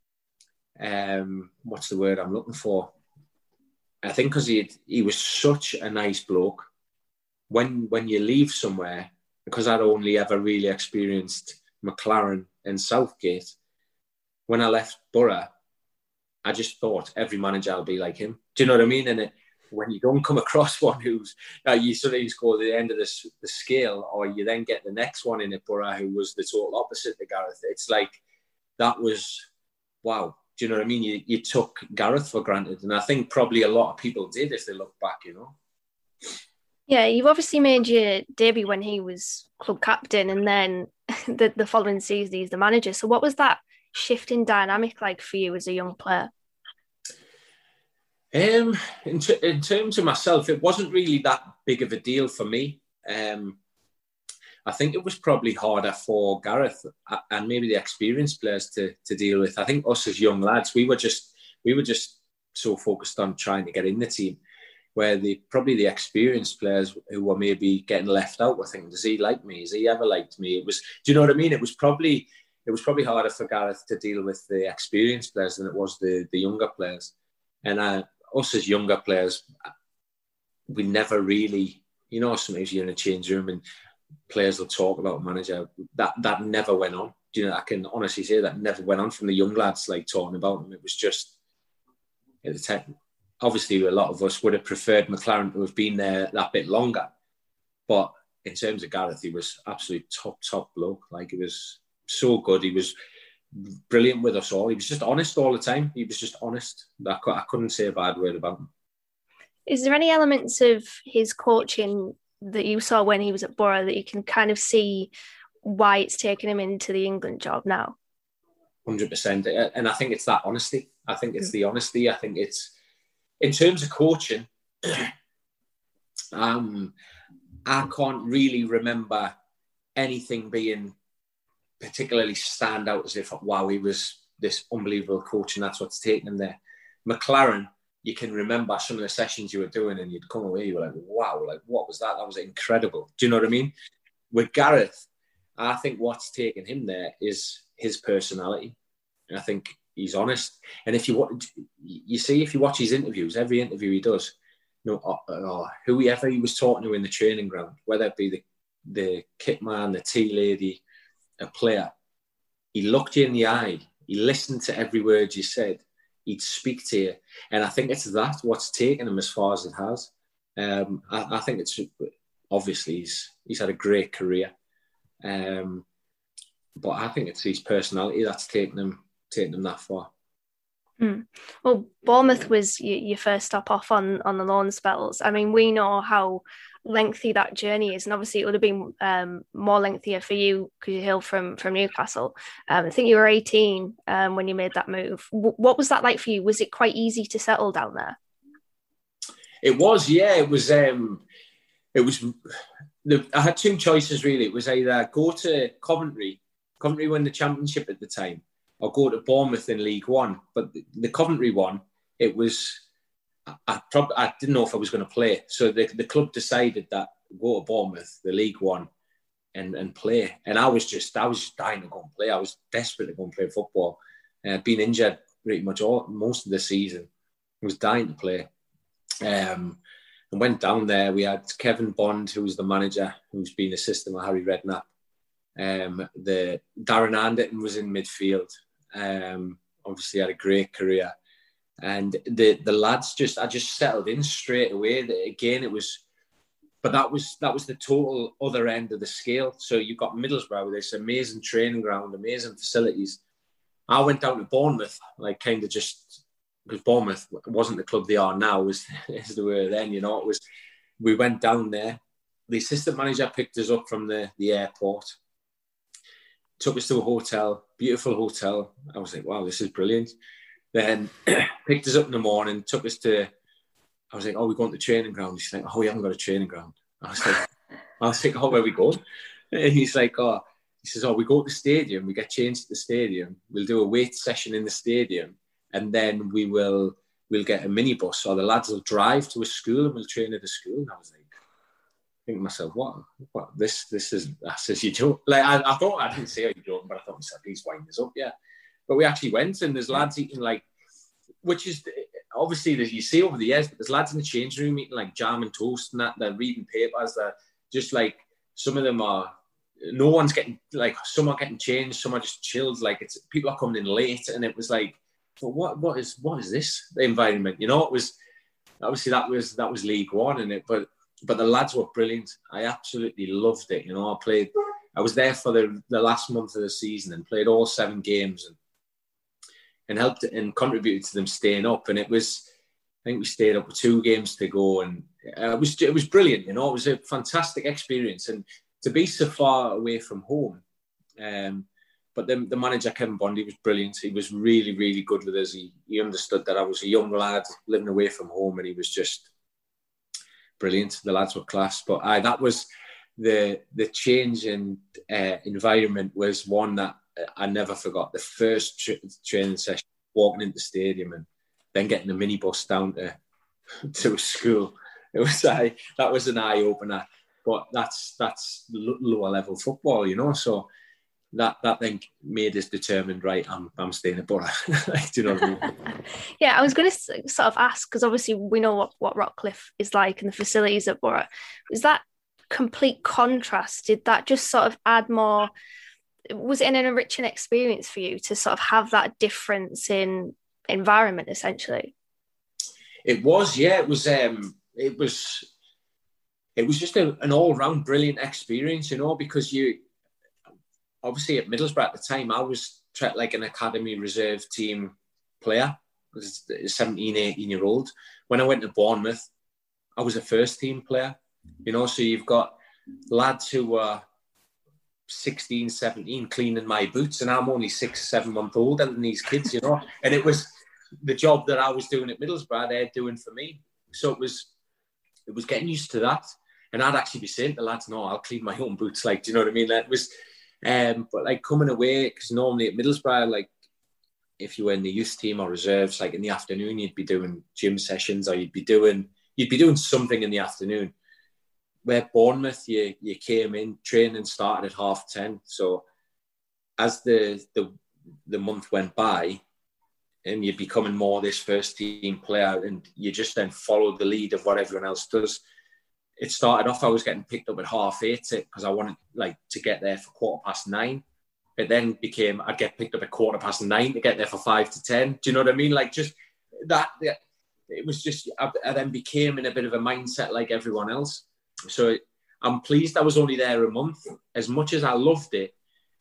Um, what's the word I'm looking for? I think because he he was such a nice bloke. When when you leave somewhere, because I'd only ever really experienced McLaren and Southgate, when I left Borough, I just thought every manager will be like him. Do you know what I mean? And it, when you don't come across one who's, uh, you sort of you go to the end of the, the scale, or you then get the next one in at Borough who was the total opposite to Gareth. It's like, that was, wow. Do you know what I mean? You, you took Gareth for granted. And I think probably a lot of people did if they look back, you know. Yeah, you've obviously made your debut when he was club captain, and then the, the following season he's the manager. So what was that shift in dynamic like for you as a young player? Um, in, t- in terms of myself, it wasn't really that big of a deal for me. Um, I think it was probably harder for Gareth and maybe the experienced players to to deal with. I think us as young lads, we were just we were just so focused on trying to get in the team, where the probably the experienced players who were maybe getting left out were thinking, does he like me? Has he ever liked me? It was, do you know what I mean? It was probably it was probably harder for Gareth to deal with the experienced players than it was the the younger players. And uh, us as younger players, we never really, you know, sometimes you're in a change room and players will talk about manager. That that never went on. Do you know, I can honestly say that never went on from the young lads, like talking about them. It was just at the time. Obviously, a lot of us would have preferred McLaren to have been there that bit longer. But in terms of Gareth, he was absolutely top, top bloke. Like, he was so good. He was brilliant with us all. He was just honest all the time. He was just honest. I, I couldn't say a bad word about him. Is there any elements of his coaching that you saw when he was at Borough that you can kind of see why it's taken him into the England job now? one hundred percent. And I think it's that honesty. I think it's the honesty. I think it's, in terms of coaching, um, I can't really remember anything being particularly stand out as if, wow, he was this unbelievable coach and that's what's taken him there. McLaren, you can remember some of the sessions you were doing and you'd come away, you were like, wow, like what was that? That was incredible. Do you know what I mean? With Gareth, I think what's taken him there is his personality. And I think he's honest. And if you watch, you see, if you watch his interviews, every interview he does, you know, or, or whoever he was talking to in the training ground, whether it be the, the kit man, the tea lady, a player, he looked you in the eye. He listened to every word you said. He'd speak to you. And I think it's that what's taken him as far as it has. Um, I, I think it's, obviously, he's, he's had a great career. Um, but I think it's his personality that's taken him, taken him that far. Mm. Well, Bournemouth was your, your first stop off on, on the loan spells. I mean, we know how lengthy that journey is, and obviously it would have been um, more lengthier for you because you hail from, from Newcastle. Um, I think you were eighteen um, when you made that move. W- what was that like for you? Was it quite easy to settle down there? It was, yeah. It was. Um, it was. The, I had two choices really. It was either go to Coventry, Coventry won the Championship at the time, or go to Bournemouth in League One. But the, the Coventry one, it was I, I probably I didn't know if I was going to play. So the the club decided that go to Bournemouth, the League One, and and play. And I was just I was just dying to go and play. I was desperate to go and play football. Uh, been injured pretty much all most of the season. I was dying to play. Um, and went down there. We had Kevin Bond, who was the manager, who's been assistant with Harry Redknapp. Um, the Darren Anderton was in midfield. Um, obviously had a great career. And the the lads just I just settled in straight away. Again, it was but that was that was the total other end of the scale. So you've got Middlesbrough with this amazing training ground, amazing facilities. I went down to Bournemouth, like kind of just because Bournemouth wasn't the club they are now, as, as they were then, you know. It was we went down there. The assistant manager picked us up from the, the airport, took us to a hotel, beautiful hotel. I was like, wow, this is brilliant. Then picked us up in the morning, took us to, I was like, oh, we're going to the training ground. He's like, oh, we haven't got a training ground. I was like, I was like, oh, where are we going? And he's like, oh, he says, oh, we go to the stadium, we get changed at the stadium, we'll do a weight session in the stadium, and then we will we'll get a minibus, or the lads will drive to a school and we'll train at a school. And I was like, thinking to myself, what, what, this, this is, I says, you don't, like, I, I thought, I didn't say, oh, you don't, but I thought, myself, please wind this up, yeah. But we actually went, and there's lads eating, like, which is, obviously, that you see over the years, but there's lads in the change room eating, like, jam and toast and that, they're reading papers, they're just, like, some of them are, no one's getting, like, some are getting changed, some are just chilled, like, it's, people are coming in late, and it was like, but what, what is, what is this, the environment, you know? It was, obviously, that was, that was League One, and it, but, But the lads were brilliant. I absolutely loved it. You know, I played, I was there for the, the last month of the season and played all seven games and and helped and contributed to them staying up. And it was, I think we stayed up with two games to go, and it was it was brilliant. You know, it was a fantastic experience, and to be so far away from home. Um, but the, the manager Kevin Bondi was brilliant. He was really really good with us. He he understood that I was a young lad living away from home, and he was just brilliant. The lads were class. But aye, that was the the change in uh, environment was one that I never forgot. The first tra- training session, walking into the stadium and then getting a minibus down to to a school. It was aye, that was an eye opener. But that's that's lower level football, you know. So that that then made us determined. Right, I'm I'm staying at Borough. Do you know what I mean? Yeah, I was going to sort of ask, because obviously we know what, what Rockcliffe is like and the facilities at Borough. Is that complete contrast? Did that just sort of add more? Was it an enriching experience for you to sort of have that difference in environment, essentially? It was, yeah. It was. Um, it was. It was just a, an all-round brilliant experience, you know, because you. Obviously, at Middlesbrough at the time, I was treated like an academy reserve team player. I was a seventeen, eighteen-year-old. When I went to Bournemouth, I was a first-team player. You know, so you've got lads who were sixteen, seventeen cleaning my boots, and I'm only six, seven months older than these kids, you know. And it was the job that I was doing at Middlesbrough, they're doing for me. So it was, it was getting used to that. And I'd actually be saying to the lads, no, I'll clean my own boots. Like, do you know what I mean? That was... Um, but like coming away, because normally at Middlesbrough, like if you were in the youth team or reserves, like in the afternoon, you'd be doing gym sessions, or you'd be doing you'd be doing something in the afternoon. Where Bournemouth, you you came in, training started at half ten. So as the the the month went by, and you're becoming more this first team player, and you just then follow the lead of what everyone else does. It started off, I was getting picked up at half eight because I wanted like to get there for quarter past nine. It then became, I'd get picked up at quarter past nine to get there for five to ten. Do you know what I mean? Like just that, it was just, I, I then became in a bit of a mindset like everyone else. So I'm pleased I was only there a month. As much as I loved it,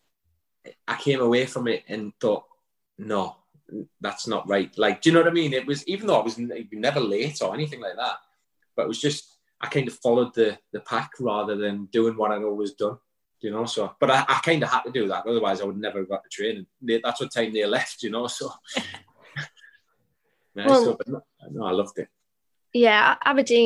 I came away from it and thought, no, that's not right. Like, do you know what I mean? It was, even though I was never late or anything like that, but it was just, I kind of followed the the pack rather than doing what I'd always done, you know. So, but I, I kind of had to do that, otherwise I would never have got the training. That's what time they left, you know. So, yeah, well, so but no, no, I loved it. Yeah, Aberdeen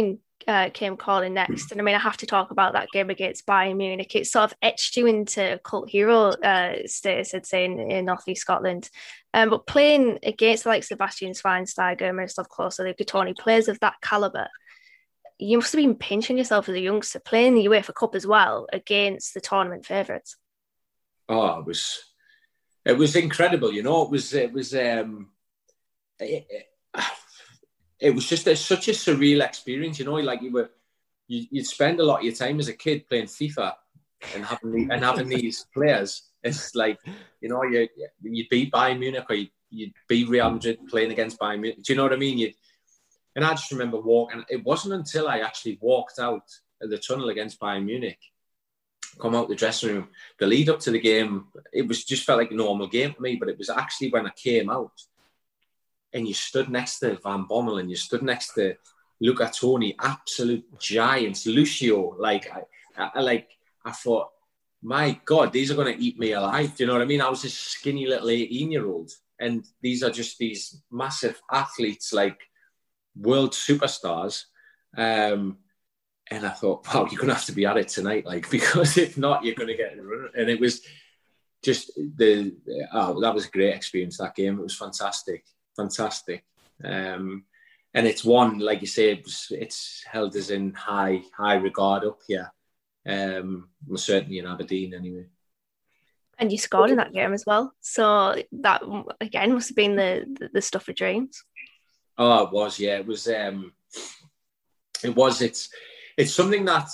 uh, came calling next. And I mean, I have to talk about that game against Bayern Munich. It sort of etched you into cult hero uh, status, I'd say, in, in North East Scotland. Um, but playing against like Sebastian Schweinsteiger, Miroslav Klose, Luca Toni, players of that calibre, you must have been pinching yourself as a youngster playing the UEFA Cup as well against the tournament favourites. Oh, it was, it was incredible. You know, it was, it was, um, it, it, it was just a, such a surreal experience. You know, like you were, you, you'd spend a lot of your time as a kid playing FIFA and having the, and having these players. It's like, you know, you you beat Bayern Munich or you you beat Real Madrid playing against Bayern Munich. Do you know what I mean? You And I just remember walking. It wasn't until I actually walked out of the tunnel against Bayern Munich, come out the dressing room, the lead up to the game, it was just felt like a normal game for me. But it was actually when I came out and you stood next to Van Bommel and you stood next to Luca Toni, absolute giants, Lucio. Like, I, I like, I thought, my God, these are going to eat me alive. Do you know what I mean? I was this skinny little eighteen-year-old, and these are just these massive athletes, like world superstars. Um, and I thought, wow, you're going to have to be at it tonight, like, because if not, you're going to get it. And it was just the, oh, that was a great experience, that game. It was fantastic, fantastic. Um, and it's one, like you say, it was, it's held as in high, high regard up here. Um, well, certainly in Aberdeen anyway. And you scored in that game as well. So that, again, must have been the, the, the stuff of dreams. Oh, it was, yeah. It was, um, it was, it's, it's something that,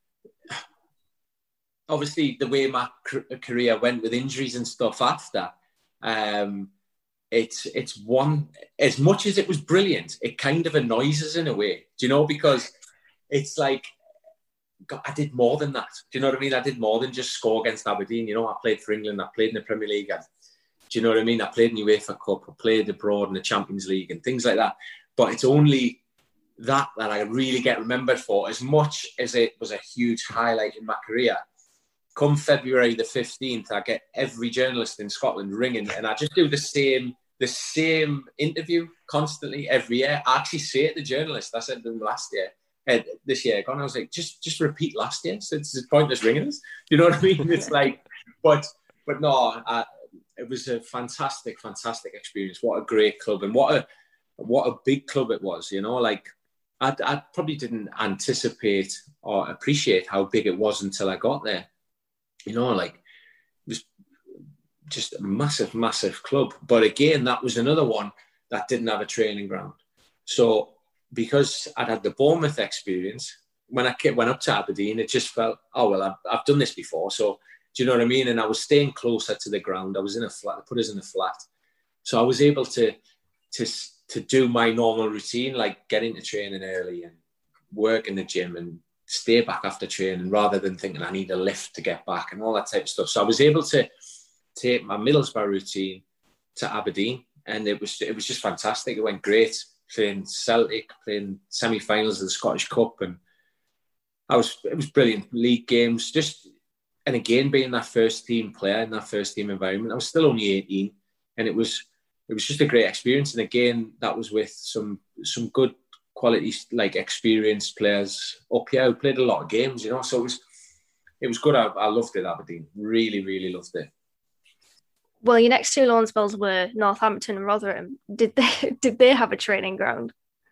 obviously, the way my career went with injuries and stuff after, um, it's, it's one, as much as it was brilliant, it kind of annoys us in a way, do you know, because it's like, God, I did more than that. Do you know what I mean? I did more than just score against Aberdeen. You know, I played for England. I played in the Premier League. I, do you know what I mean? I played in the UEFA Cup. I played abroad in the Champions League and things like that. But it's only that that I really get remembered for, as much as it was a huge highlight in my career. Come February the fifteenth, I get every journalist in Scotland ringing, and I just do the same the same interview constantly every year. I actually say it to the journalist. I said to them last year, Uh, this year gone, I was like, just just repeat last year. So it's, it's pointless ringing us. You know what I mean? It's like, but but no, I, it was a fantastic, fantastic experience. What a great club, and what a what a big club it was. You know, like I I probably didn't anticipate or appreciate how big it was until I got there. You know, like it was just a massive, massive club. But again, that was another one that didn't have a training ground. So, because I'd had the Bournemouth experience, when I went up to Aberdeen, it just felt, oh, well, I've, I've done this before. So, do you know what I mean? And I was staying closer to the ground. I was in a flat, I put us in a flat. So I was able to, to, to do my normal routine, like get into training early and work in the gym and stay back after training, rather than thinking I need a lift to get back and all that type of stuff. So I was able to take my Middlesbrough routine to Aberdeen, and it was it was just fantastic. It went great. Playing Celtic, playing semi-finals of the Scottish Cup, and I was it was brilliant. League games, just and again being that first team player in that first team environment. I was still only eighteen, and it was it was just a great experience. And again, that was with some some good quality, like experienced players up here who played a lot of games, you know. So it was it was good. I, I loved it, Aberdeen. Really, really loved it. Well, your next two loan spells were Northampton and Rotherham. Did they did they have a training ground?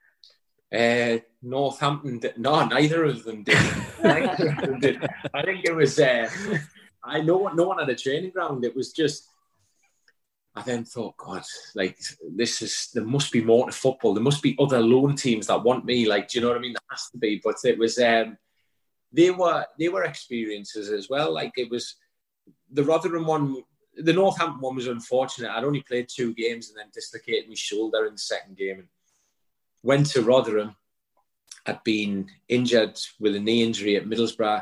Uh, Northampton, did, no, neither of them did. Neither of them did. I think it was. Uh, I know no one had a training ground. It was just. I then thought, God, like this is. There must be more to football. There must be other loan teams that want me. Like, do you know what I mean? There has to be. But it was. Um, they were they were experiences as well. Like it was the Rotherham one. The Northampton one was unfortunate. I'd only played two games and then dislocated my shoulder in the second game. And went to Rotherham. I'd been injured with a knee injury at Middlesbrough.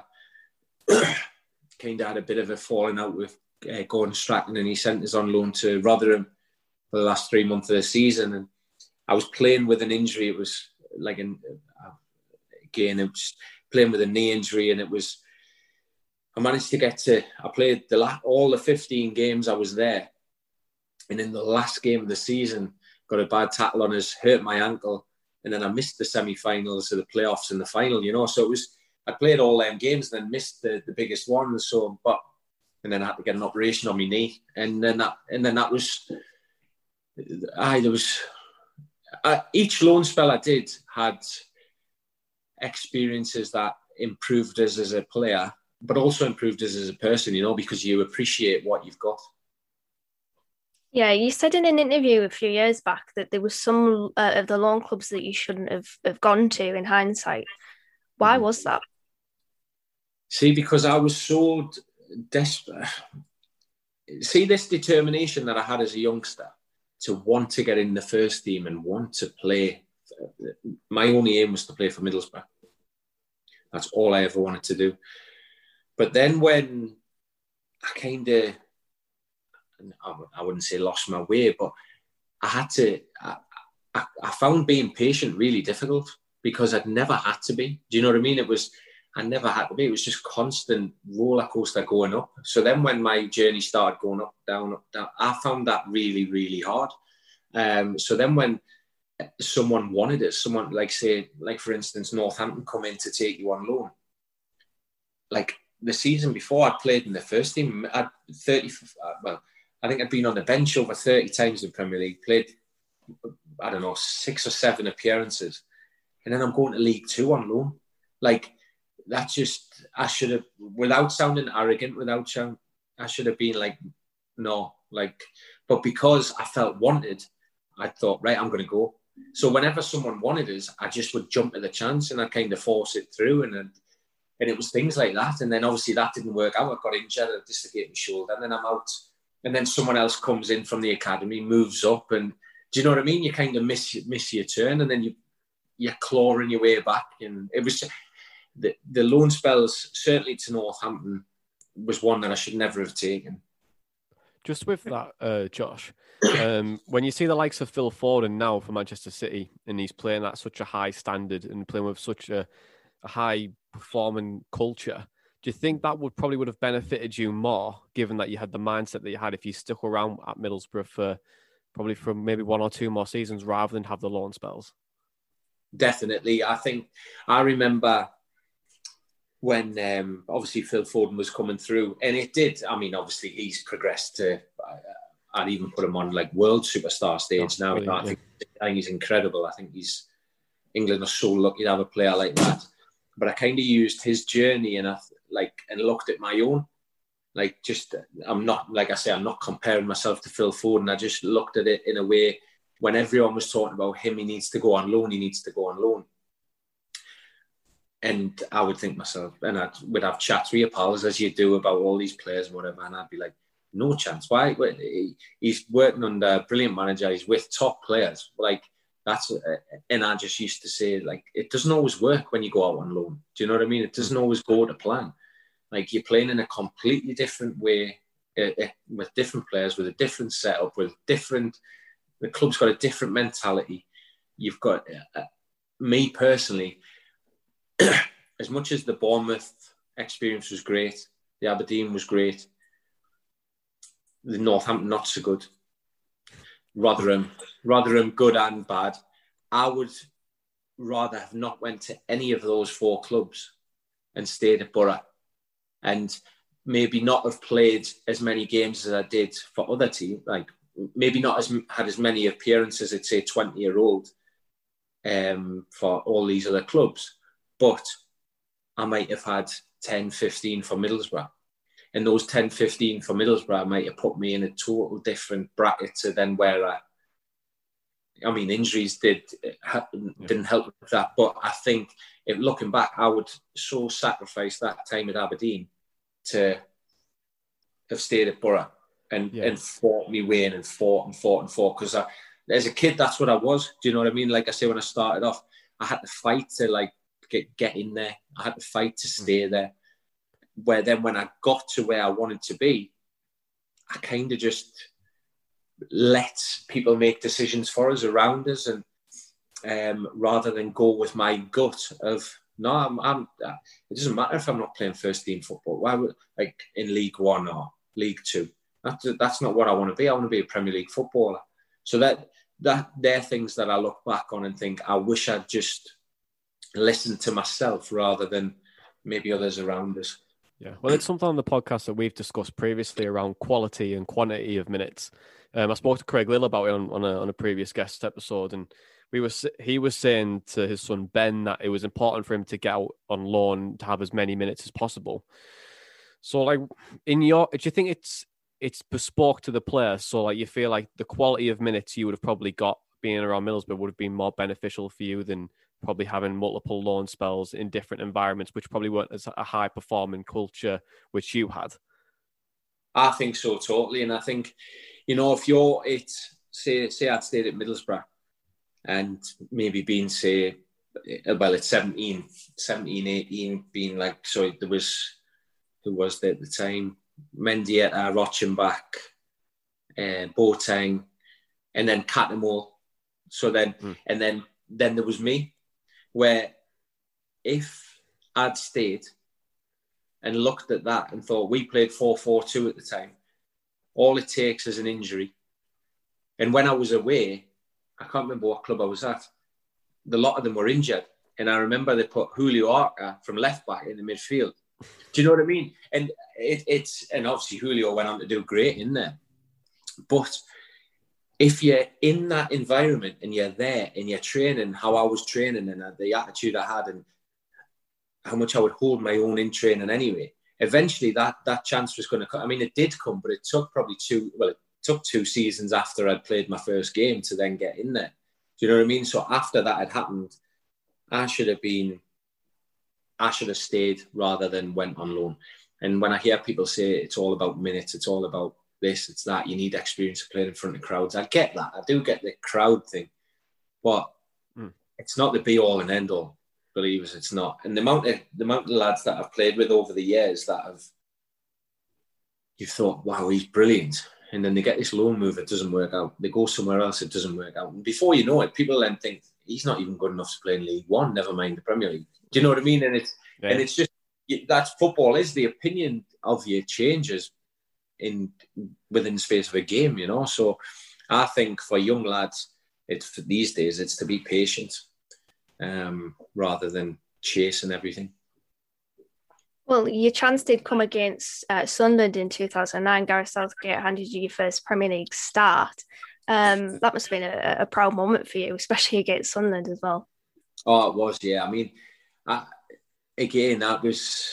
Kind of had a bit of a falling out with uh, Gordon Strachan, and he sent us on loan to Rotherham for the last three months of the season. And I was playing with an injury. It was like, an, uh, again, it was playing with a knee injury, and it was, I managed to get to, I played the last, all the fifteen games I was there. And in the last game of the season, got a bad tackle on us, hurt my ankle. and then I missed the semi-finals of the playoffs and the final, you know. So it was, I played all them games and then missed the, the biggest one. So, but, and then I had to get an operation on my knee. And then that, and then that was, I, there was, I, each loan spell I did had experiences that improved us as a player, but also improved us as a person, you know, because you appreciate what you've got. Yeah, you said in an interview a few years back that there was some uh, of the loan clubs that you shouldn't have, have gone to in hindsight. Why was that? See, because I was so desperate. See, this determination that I had as a youngster to want to get in the first team and want to play. My only aim was to play for Middlesbrough. That's all I ever wanted to do. But then when I kind of, I wouldn't say lost my way, but I had to, I, I, I found being patient really difficult because I'd never had to be. Do you know what I mean? It was, I never had to be. It was just constant roller coaster going up. So then when my journey started going up, down, up, down, I found that really, really hard. Um, so then when someone wanted it, someone like say, like for instance, Northampton come in to take you on loan. Like the season before I played in the first team, I'd thirty, well, I think I'd been on the bench over thirty times in the Premier League, played, I don't know, six or seven appearances. And then I'm going to League Two on loan. Like, that's just, I should have, without sounding arrogant, without sound, I should have been like, no, like, but because I felt wanted, I thought, right, I'm going to go. So whenever someone wanted us, I just would jump at the chance and I kind of force it through. And then, and it was things like that. And then obviously that didn't work out. I got injured, I dislocated my shoulder, and then I'm out. And then someone else comes in from the academy, moves up, and do you know what I mean? You kind of miss miss your turn, and then you you're clawing your way back. And it was the the loan spells, certainly to Northampton, was one that I should never have taken. Just with that, uh, Josh, um, when you see the likes of Phil Foden now for Manchester City, and he's playing at such a high standard and playing with such a, a high performing culture, do you think that would probably would have benefited you more, given that you had the mindset that you had if you stuck around at Middlesbrough for probably for maybe one or two more seasons rather than have the loan spells? Definitely. I think I remember when um, obviously Phil Foden was coming through, and it did. I mean, obviously he's progressed to, uh, I'd even put him on like world superstar stage now. Brilliant, I think, yeah. I think he's incredible. I think he's, England are so lucky to have a player like that. But I kind of used his journey and I like and looked at my own. Like just, I'm not, like I say, I'm not comparing myself to Phil Foden. I just looked at it in a way when everyone was talking about him, he needs to go on loan, he needs to go on loan. And I would think myself, and I would have chats with your pals as you do about all these players and whatever. And I'd be like, no chance. Why? He's working under a brilliant manager. He's with top players. Like, that's, and I just used to say, like, it doesn't always work when you go out on loan. Do you know what I mean? It doesn't always go to plan. Like, you're playing in a completely different way uh, with different players, with a different setup, with different, the club's got a different mentality. You've got, uh, me personally, as much as the Bournemouth experience was great, the Aberdeen was great, the Northampton not so good, Rotherham, Rotherham good and bad. I would rather have not went to any of those four clubs and stayed at Borough, and maybe not have played as many games as I did for other teams. Like maybe not as had as many appearances as, say, twenty year old um, for all these other clubs. But I might have had ten, fifteen for Middlesbrough. And those ten, fifteen for Middlesbrough might have put me in a total different bracket to then where I, I mean, injuries did, didn't help with that. But I think, if looking back, I would so sacrifice that time at Aberdeen to have stayed at Borough and, yeah. and fought me way in and fought and fought and fought. Because as a kid, that's what I was. Do you know what I mean? Like I say, when I started off, I had to fight to like, Get, get in there. I had to fight to stay there. Where then when I got to where I wanted to be, I kind of just let people make decisions for us, around us, and um, rather than go with my gut of, no, I'm, I'm, it doesn't matter if I'm not playing first team football. Why would, like in League One or League Two? That's, that's not what I want to be. I want to be a Premier League footballer. So that that they're things that I look back on and think, I wish I'd just listened to myself rather than maybe others around us. Yeah, well, it's something on the podcast that we've discussed previously around quality and quantity of minutes. Um, I spoke to Craig Lill about it on, on, a, on a previous guest episode, and we were he was saying to his son Ben that it was important for him to get out on loan to have as many minutes as possible. So, like, in your, do you think it's it's bespoke to the player? So, like, you feel like the quality of minutes you would have probably got being around Middlesbrough would have been more beneficial for you than probably having multiple loan spells in different environments, which probably weren't as a high performing culture which you had. I think so, totally. And I think, you know, if you're it, say, say I'd stayed at Middlesbrough and maybe been, say, well, at seventeen, seventeen, eighteen, being like, so there was, who was there at the time? Mendieta, Rochenbach, uh, Boateng, and then Cattermole. So then, mm. and then, then there was me, where if I'd stayed and looked at that and thought, we played four four two at the time, all it takes is an injury. And when I was away, I can't remember what club I was at, a lot of them were injured. And I remember they put Julio Arca from left back in the midfield. Do you know what I mean? And it, it's, and obviously Julio went on to do great in there. But if you're in that environment and you're there and you're training how I was training and the attitude I had and how much I would hold my own in training anyway, eventually that that chance was going to come. I mean, it did come, but it took probably two, well, it took two seasons after I'd played my first game to then get in there. Do you know what I mean? So after that had happened, I should have been, I should have stayed rather than went on loan. And when I hear people say it's all about minutes, it's all about this, it's that, you need experience of playing in front of crowds. I get that. I do get the crowd thing. But mm. it's not the be-all and end-all, believers. It's not. And the amount of the amount of lads that I've played with over the years that have, you've thought, wow, he's brilliant. And then they get this loan move, it doesn't work out. They go somewhere else, it doesn't work out. And before you know it, people then think, he's not even good enough to play in League One, never mind the Premier League. Do you know what I mean? And it's yeah. and it's just, that's football is, the opinion of you changes in within the space of a game, you know. So I think for young lads, it's for these days, it's to be patient um, rather than chasing everything. Well, your chance did come against uh, Sunderland in two thousand nine. Gareth Southgate handed you your first Premier League start. Um, that must have been a, a proud moment for you, especially against Sunderland as well. Oh, it was, yeah. I mean, I, again, that was...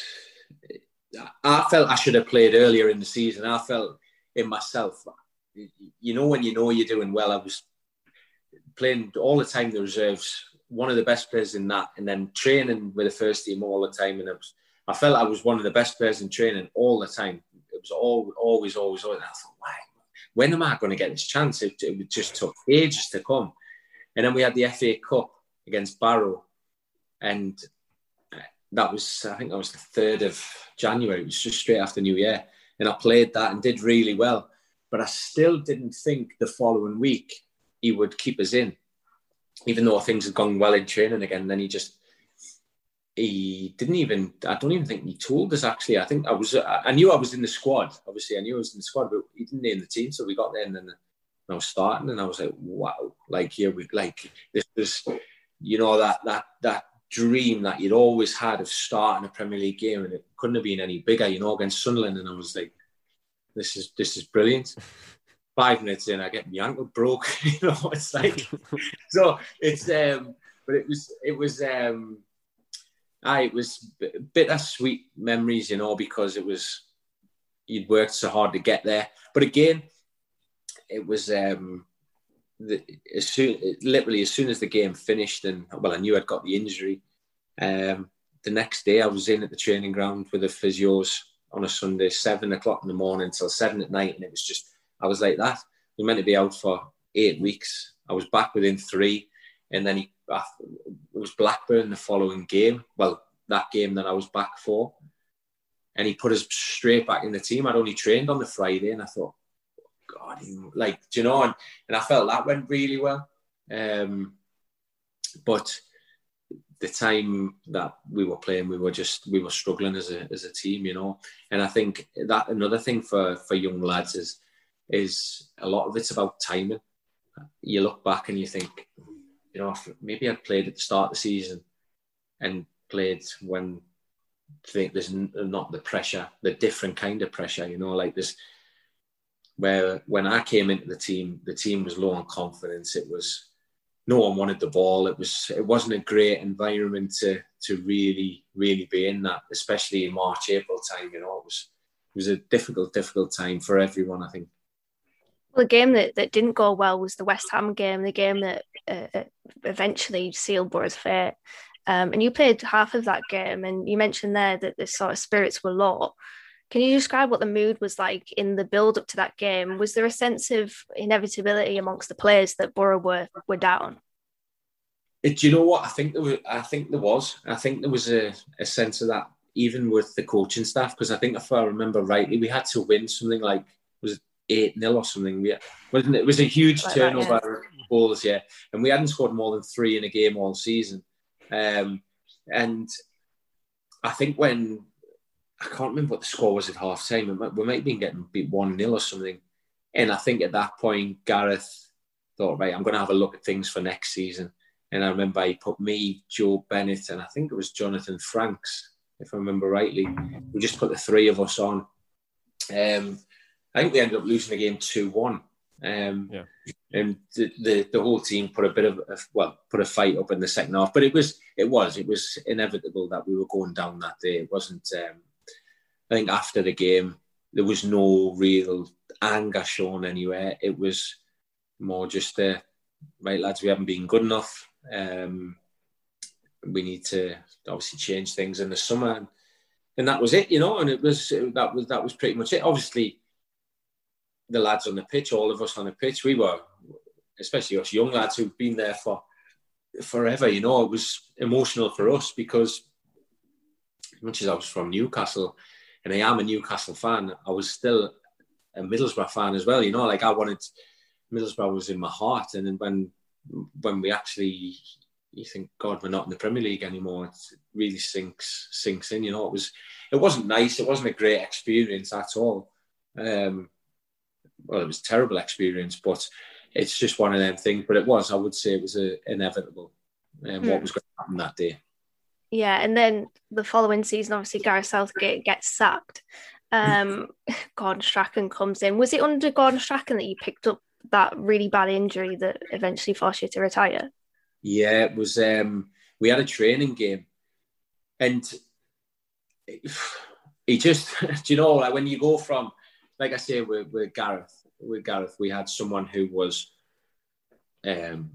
I felt I should have played earlier in the season. I felt in myself, you know, when you know you're doing well, I was playing all the time the reserves, one of the best players in that, and then training with the first team all the time. And it was, I felt I was one of the best players in training all the time. It was all, always, always, always. And I thought, why? When am I going to get this chance? It, it just took ages to come. And then we had the F A Cup against Barrow. And that was, I think that was the third of January. It was just straight after New Year. And I played that and did really well. But I still didn't think the following week he would keep us in, even though things had gone well in training again. Then he just, he didn't even, I don't even think he told us actually. I think I was, I knew I was in the squad. Obviously, I knew I was in the squad, but he didn't name the team. So we got there and then I was starting and I was like, wow, like here we, like this was, you know, that, that, that, dream that you'd always had of starting a Premier League game, and it couldn't have been any bigger, you know, against Sunderland. And I was like, this is this is brilliant. Five minutes in, I get my ankle broke, you know. It's like, so it's um but it was it was um I it was bittersweet memories, you know, because it was, you'd worked so hard to get there. But again, it was um The, as soon, literally as soon as the game finished, and well, I knew I'd got the injury. Um, the next day, I was in at the training ground with the physios on a Sunday, seven o'clock in the morning till seven at night, and it was just, I was like that. We were meant to be out for eight weeks. I was back within three, and then he, it was Blackburn the following game. Well, that game that I was back for, and he put us straight back in the team. I'd only trained on the Friday, and I thought, God, like, do you know, and, and I felt that went really well. Um, but the time that we were playing, we were just, we were struggling as a as a team, you know. And I think that another thing for, for young lads is, is a lot of it's about timing. you look back and you think, you know, maybe I'd played at the start of the season and played when I think there's not the pressure, the different kind of pressure, you know, like this, where when I came into the team, the team was low on confidence. It was, no one wanted the ball. It was, it wasn't a great environment to to really, really be in that, especially in March, April time, you know, it was, it was a difficult, difficult time for everyone, I think. Well, the game that, that didn't go well was the West Ham game, the game that uh, eventually sealed Borough's fate. Um, and you played half of that game, and you mentioned there that the sort of spirits were low. Can you describe what the mood was like in the build-up to that game? Was there a sense of inevitability amongst the players that Borough were were down? It, do you know what? I think there was. I think there was. I think there was a, a sense of that, even with the coaching staff, because I think if I remember rightly, we had to win something like, was it eight nil or something? We, wasn't it? It was a huge like turnover that, yeah. goals, yeah. And we hadn't scored more than three in a game all season. Um, and I think when, I can't remember what the score was at half time, we might, we might have been getting beat one nil or something. And I think at that point, Gareth thought, right, I'm going to have a look at things for next season. And I remember he put me, Joe Bennett, and I think it was Jonathan Franks, if I remember rightly. We just put the three of us on. Um, I think we ended up losing the game two one. Um, yeah. And the, the the whole team put a bit of a, well put a fight up in the second half, but it was it was it was inevitable that we were going down that day. It wasn't. Um, I think after the game there was no real anger shown anywhere. It was more just uh, right, lads, we haven't been good enough. Um, we need to obviously change things in the summer, and, and that was it, you know. And it was it, that was that was pretty much it. Obviously, the lads on the pitch, all of us on the pitch, we were, especially us young lads who've been there for forever, you know, it was emotional for us because as much as I was from Newcastle and I am a Newcastle fan, I was still a Middlesbrough fan as well, you know, like I wanted, Middlesbrough was in my heart. And then when, when we actually, you think, God, we're not in the Premier League anymore, it really sinks, sinks in, you know, it was, it wasn't nice. It wasn't a great experience at all. Um, Well, it was a terrible experience, but it's just one of them things. But it was, I would say it was a, inevitable um, mm. what was going to happen that day. Yeah, and then the following season, obviously, Gareth Southgate gets sacked. Um, Gordon Strachan comes in. Was it under Gordon Strachan that you picked up that really bad injury that eventually forced you to retire? Yeah, it was. Um, we had a training game. And he just, do you know, like when you go from, like I say, with, with Gareth, with Gareth, we had someone who was um,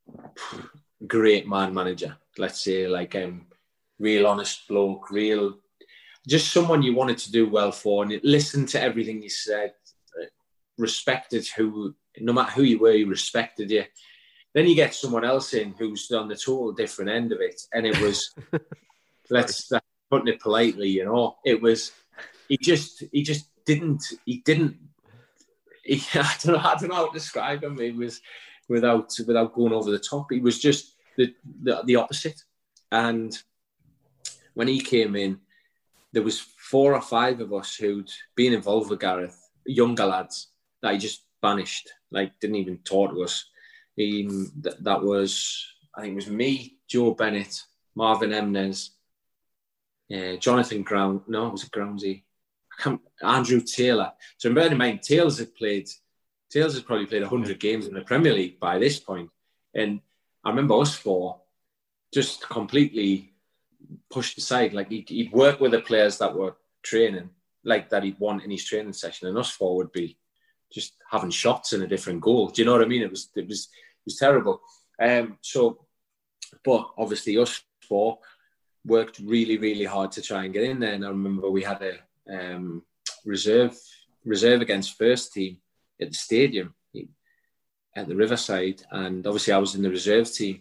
great man manager. Let's say, like um, real honest bloke, real, just someone you wanted to do well for, and listened to everything you said, respected who, no matter who you were, he respected you. Then you get someone else in who's on the total different end of it, and it was, let's that's putting it politely, you know, it was, he just, he just. Didn't he? Didn't he? I don't know. I don't know how to describe him. It was without without going over the top. He was just the, the the opposite. And when he came in, there was four or five of us who'd been involved with Gareth, younger lads that he just banished, like didn't even talk to us. He, that, that was, I think, it was me, Joe Bennett, Marvin Emnes, uh, Jonathan Ground. No, it was a Groundsy. Andrew Taylor. So bear in mind, Tails had played, Tails had probably played one hundred games in the Premier League by this point. And I remember us four just completely pushed aside. Like he'd, he'd work with the players that were training, like that he'd want in his training session, and us four would be just having shots in a different goal. Do you know what I mean? It was it was it was terrible. Um, so, but obviously us four worked really, really hard to try and get in there. And I remember we had a Um, reserve reserve against first team at the stadium at the Riverside, and obviously I was in the reserve team.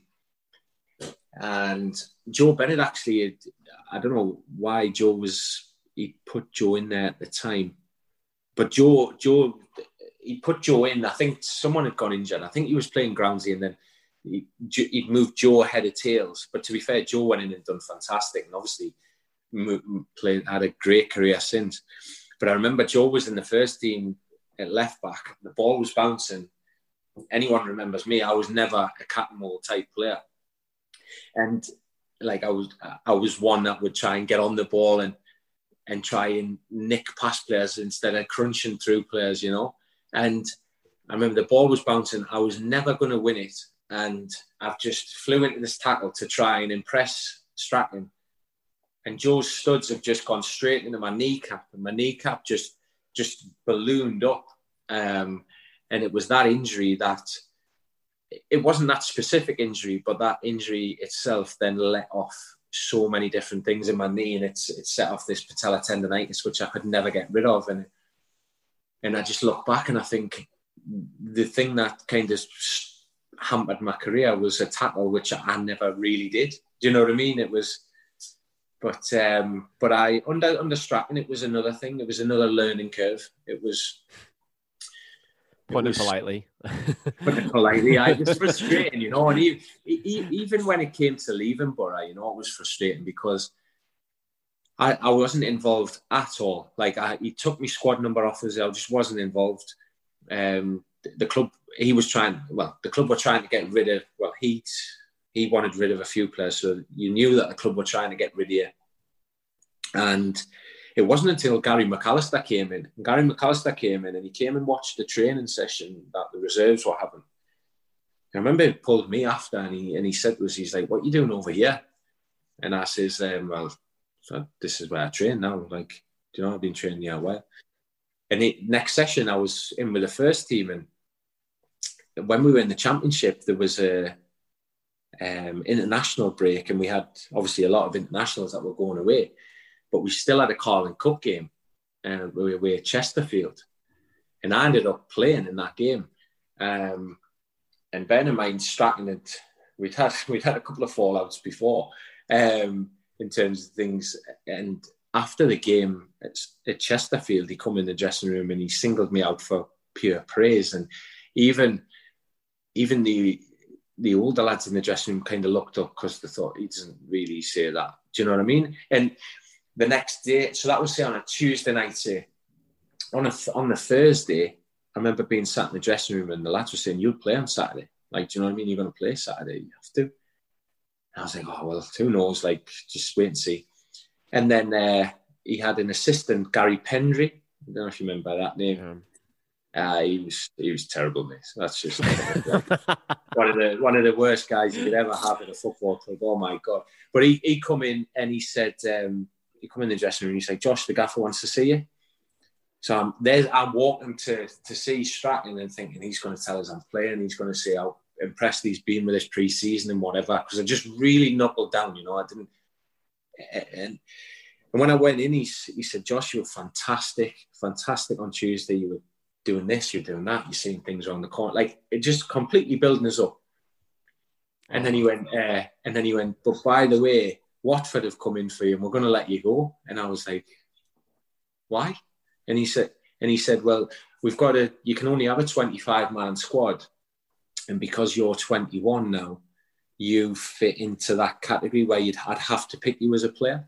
And Joe Bennett actually, had, I don't know why Joe was, he put Joe in there at the time, but Joe Joe he put Joe in. I think someone had gone injured. I think he was playing Groundsy, and then he, he'd moved Joe ahead of Tails. But to be fair, Joe went in and done fantastic, and obviously played, had a great career since. But I remember Joe was in the first team at left back. The ball was bouncing, anyone remembers me, I was never a cat and ball type player. And like I was, I was one that would try and get on the ball and and try and nick past players instead of crunching through players, you know. And I remember the ball was bouncing. I was never going to win it, and I've just flew into this tackle to try and impress Strachan. And Joe's studs have just gone straight into my kneecap, and my kneecap just just ballooned up. Um, and it was that injury that, it wasn't that specific injury, but that injury itself then let off so many different things in my knee, and it's it set off this patella tendonitis, which I could never get rid of. And and I just look back and I think the thing that kind of hampered my career was a tackle, which I never really did. Do you know what I mean? It was, but um, but I under under Strachan, it was another thing. It was another learning curve. It was. Put it politely. Put it politely. I, it was frustrating, you know. And even, even when it came to leaving Borough, you know, it was frustrating because I, I wasn't involved at all. Like, I, he took me squad number offers. I just wasn't involved. Um, the, the club, he was trying, well, the club were trying to get rid of, well, he he wanted rid of a few players. So you knew that the club were trying to get rid of you. And it wasn't until Gary McAllister came in. And Gary McAllister came in and he came and watched the training session that the reserves were having. I remember he pulled me after and he and he said to us, he's like, "What are you doing over here?" And I says, um, well, so this is where I train now. Like, do you know, I've been training here well. And it, next session, I was in with the first team. And when we were in the championship, there was a um, international break. And we had obviously a lot of internationals that were going away. But we still had a Carling Cup game, and uh, we were away at Chesterfield, and I ended up playing in that game. Um, and bear in mind, Strachan had we'd had we'd had a couple of fallouts before um, in terms of things. And after the game at, at Chesterfield, he come in the dressing room and he singled me out for pure praise. And even even the the older lads in the dressing room kind of looked up because they thought he doesn't really say that. Do you know what I mean? And the next day, so that was say on a Tuesday night, say, on a, on the Thursday, I remember being sat in the dressing room and the lads were saying, "You'll play on Saturday." Like, do you know what I mean? You're going to play Saturday. You have to. And I was like, oh, well, who knows? Like, just wait and see. And then uh, he had an assistant, Gary Pendry. I don't know if you remember that name. Yeah. Uh, he was he was terrible, mate. That's just one of the one of the worst guys you could ever have at a football club. Oh my God! But he he come in and he said, um, he come in the dressing room and he's like, "Josh, the gaffer wants to see you." So I'm there. I'm walking to to see Strachan and thinking he's going to tell us I'm playing. He's going to say how impressed he's been with this pre-season and whatever. Because I just really knuckled down, you know. I didn't. And and when I went in, he he said, "Josh, you were fantastic, fantastic on Tuesday. You were doing this, you're doing that, you're seeing things around the corner." Like, it just completely building us up. And then he went, uh, and then he went, "But by the way, Watford have come in for you and we're going to let you go." And I was like, "Why?" And he said, and he said, "Well, we've got a, you can only have a twenty-five man squad. And because you're twenty-one now, you fit into that category where you'd, I'd have to pick you as a player."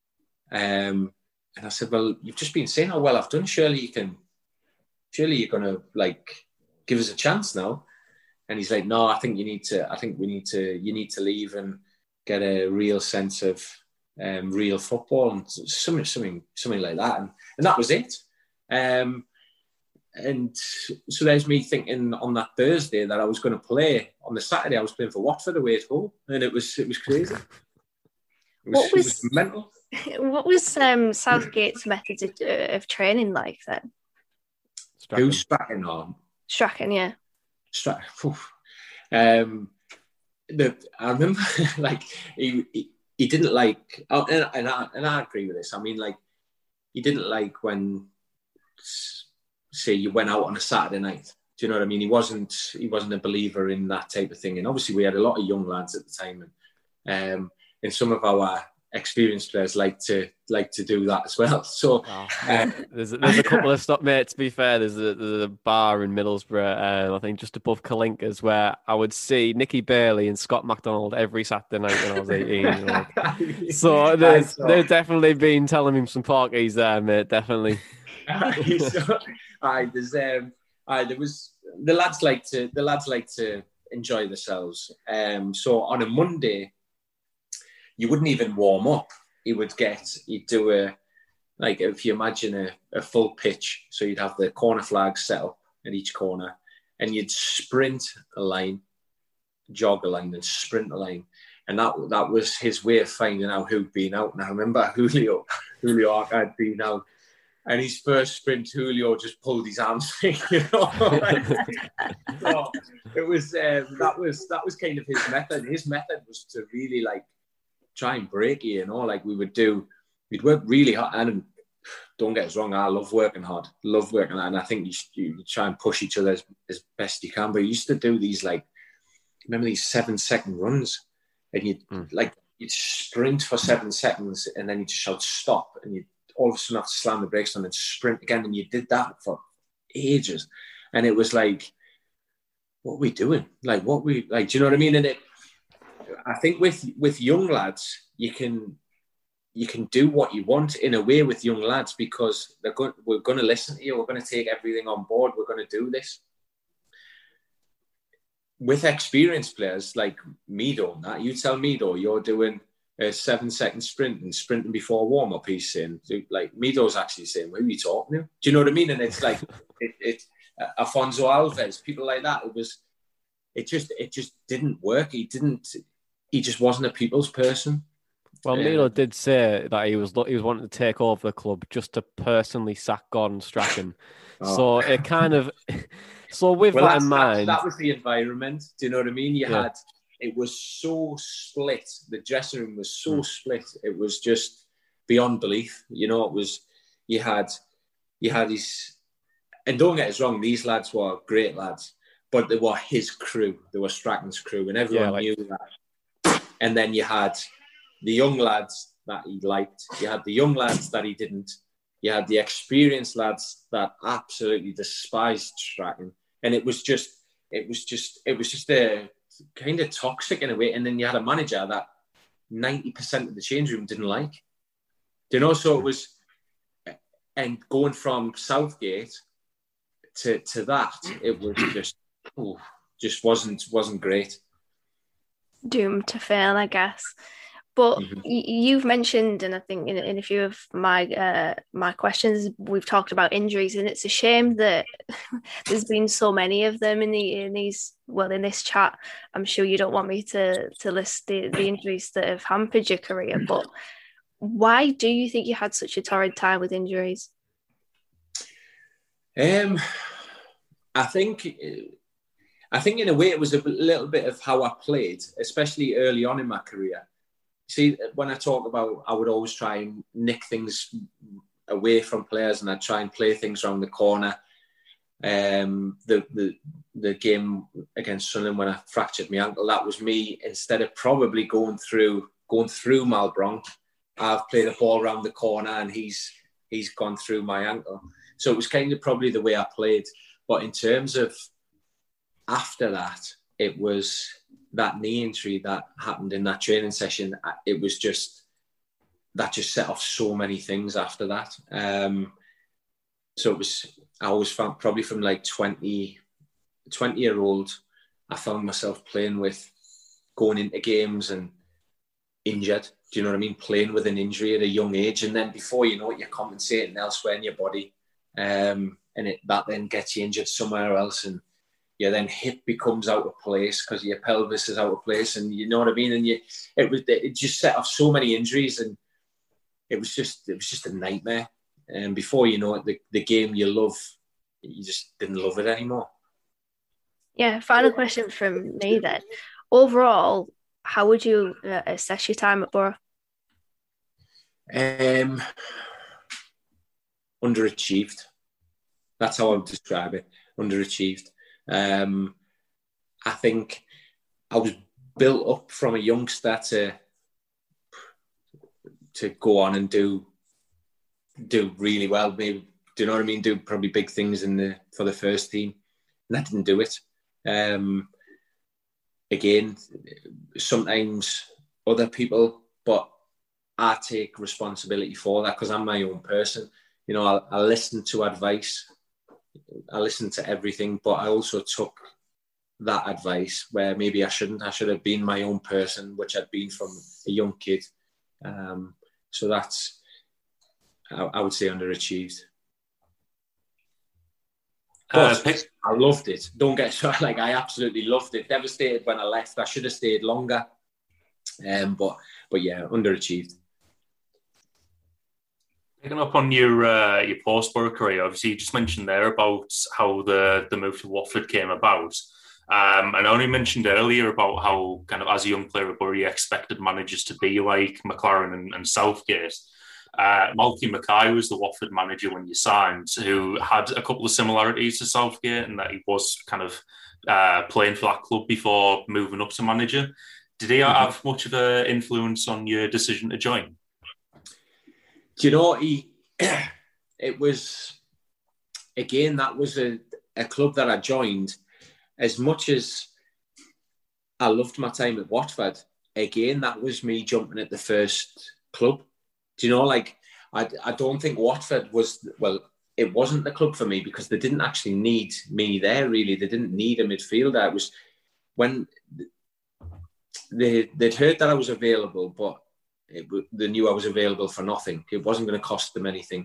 Um, and I said, "Well, you've just been saying how well I've done. Surely you can, surely you're going to like give us a chance now." And he's like, "No, I think you need to, I think we need to, you need to leave and get a real sense of um, real football," and something, something, something like that. And, and that was it. Um, and so there's me thinking on that Thursday that I was going to play. On the Saturday, I was playing for Watford away at home. And it was, it was crazy. It was, what was, it was mental. What was um, Southgate's methods of, uh, of training like then? Strachan. Who's Strachan on? Strachan, yeah. Strachan. Um, the, I remember, like, he, he he didn't like, oh, and, and, I, and I agree with this. I mean, like, he didn't like when, say, you went out on a Saturday night. Do you know what I mean? He wasn't he wasn't a believer in that type of thing. And obviously, we had a lot of young lads at the time, and um, and some of our experienced players like to like to do that as well. So oh, um, there's there's a couple of stop, mate. To be fair, there's a, there's a bar in Middlesbrough, um, I think just above Kalinka's, where I would see Nicky Bailey and Scott MacDonald every Saturday night when I was eighteen. You know? So there's they've definitely been telling him some porkies there, mate. Definitely. so, aye, there's um, aye, there was the lads like to the lads like to enjoy themselves. Um, so on a Monday, you wouldn't even warm up. You would get, you'd do a, like if you imagine a, a full pitch, so you'd have the corner flags set up at each corner, and you'd sprint a line, jog a line, and sprint a line. And that that was his way of finding out who'd been out. And I remember Julio, Julio Arca had been out. And his first sprint, Julio just pulled his hamstring, you know. So it was um, that was that was kind of his method. His method was to really like try and break you, you know. Like we would do, we'd work really hard. And don't get us wrong, I love working hard, love working hard, and I think you, you try and push each other as, as best you can. But you used to do these like, remember these seven second runs, and you'd mm. like you'd sprint for seven seconds, and then you just shout stop, and you all of a sudden have to slam the brakes on and sprint again. And you did that for ages. And it was like, what are we doing? Like, what we, like, do you know what I mean? And it, I think with, with young lads, you can, you can do what you want in a way with young lads, because they're going, we're going to listen to you. We're going to take everything on board. We're going to do this. With experienced players like Mido, that you tell Mido you're doing a seven second sprint and sprinting before warm up, he's saying, like, Mido's actually saying, who are you talking to? Do you know what I mean? And it's like, it, it uh, Afonso Alves, people like that, it was, it just, it just didn't work. He didn't, he just wasn't a people's person. Well, um, Mido did say that he was, he was wanting to take over the club just to personally sack Gordon Strachan. Oh. So it kind of, so with well, that in mind. That was the environment. Do you know what I mean? You yeah. had, it was so split. The dressing room was so mm. split. It was just beyond belief. You know, it was, you had, you had these, and don't get us wrong, these lads were great lads, but they were his crew. They were Strachan's crew, and everyone yeah, like, knew that. And then you had the young lads that he liked. You had the young lads that he didn't. You had the experienced lads that absolutely despised Strachan. And it was just, it was just, it was just a, kind of toxic in a way. And then you had a manager that ninety percent of the change room didn't like. Do you know? So it was, and going from Southgate to to that, it was just, oh, just wasn't wasn't great. Doomed to fail, I guess. But mm-hmm. y- you've mentioned, and I think in, in a few of my uh, my questions, we've talked about injuries, and it's a shame that there's been so many of them in the in these. Well, in this chat, I'm sure you don't want me to to list the, the injuries that have hampered your career. But why do you think you had such a torrid time with injuries? Um, I think. I think in a way it was a little bit of how I played, especially early on in my career. See, when I talk about, I would always try and nick things away from players, and I'd try and play things around the corner. Um, the the the game against Sunderland when I fractured my ankle, that was me. Instead of probably going through going through Malbronk, I've played a ball around the corner, and he's he's gone through my ankle. So it was kind of probably the way I played. But in terms of after that, it was that knee injury that happened in that training session. It was just, that just set off so many things after that. Um, so it was, I always found, probably from like twenty, twenty year old, I found myself playing with, going into games and injured. Do you know what I mean? Playing with an injury at a young age. And then before you know it, you're compensating elsewhere in your body. Um, and it, that then gets you injured somewhere else. And your then hip becomes out of place because your pelvis is out of place, and you know what I mean. And you, it was, it just set off so many injuries, and it was just, it was just a nightmare. And before you know it, the, the game you love, you just didn't love it anymore. Yeah. Final question from me then. Overall, how would you uh, assess your time at Borough? Um, underachieved. That's how I would describe it. Underachieved. Um, I think I was built up from a youngster to to go on and do do really well. Maybe, do you know what I mean? Do probably big things in the for the first team, and I didn't do it. Um, again, sometimes other people, but I take responsibility for that because I'm my own person. You know, I, I listen to advice. I listened to everything, but I also took that advice where maybe I shouldn't. I should have been my own person, which I'd been from a young kid. Um, so that's, I, I would say, underachieved. But uh, pick- I loved it. Don't get started. Like, I absolutely loved it. Devastated when I left. I should have stayed longer. Um, but but yeah, underachieved. Picking up on your uh, your post-Borough career, obviously you just mentioned there about how the, the move to Watford came about. Um, and I only mentioned earlier about how kind of as a young player at Borough you expected managers to be like McLaren and, and Southgate. Uh, Malky Mackay was the Watford manager when you signed, who had a couple of similarities to Southgate in that he was kind of uh, playing for that club before moving up to manager. Did he mm-hmm. have much of an influence on your decision to join? Do you know, he, it was, again, that was a, a club that I joined. As much as I loved my time at Watford, again, that was me jumping at the first club. Do you know, like, I, I don't think Watford was, well, it wasn't the club for me because they didn't actually need me there, really. They didn't need a midfielder. It was when they, they'd heard that I was available, but it, they knew I was available for nothing. It wasn't going to cost them anything.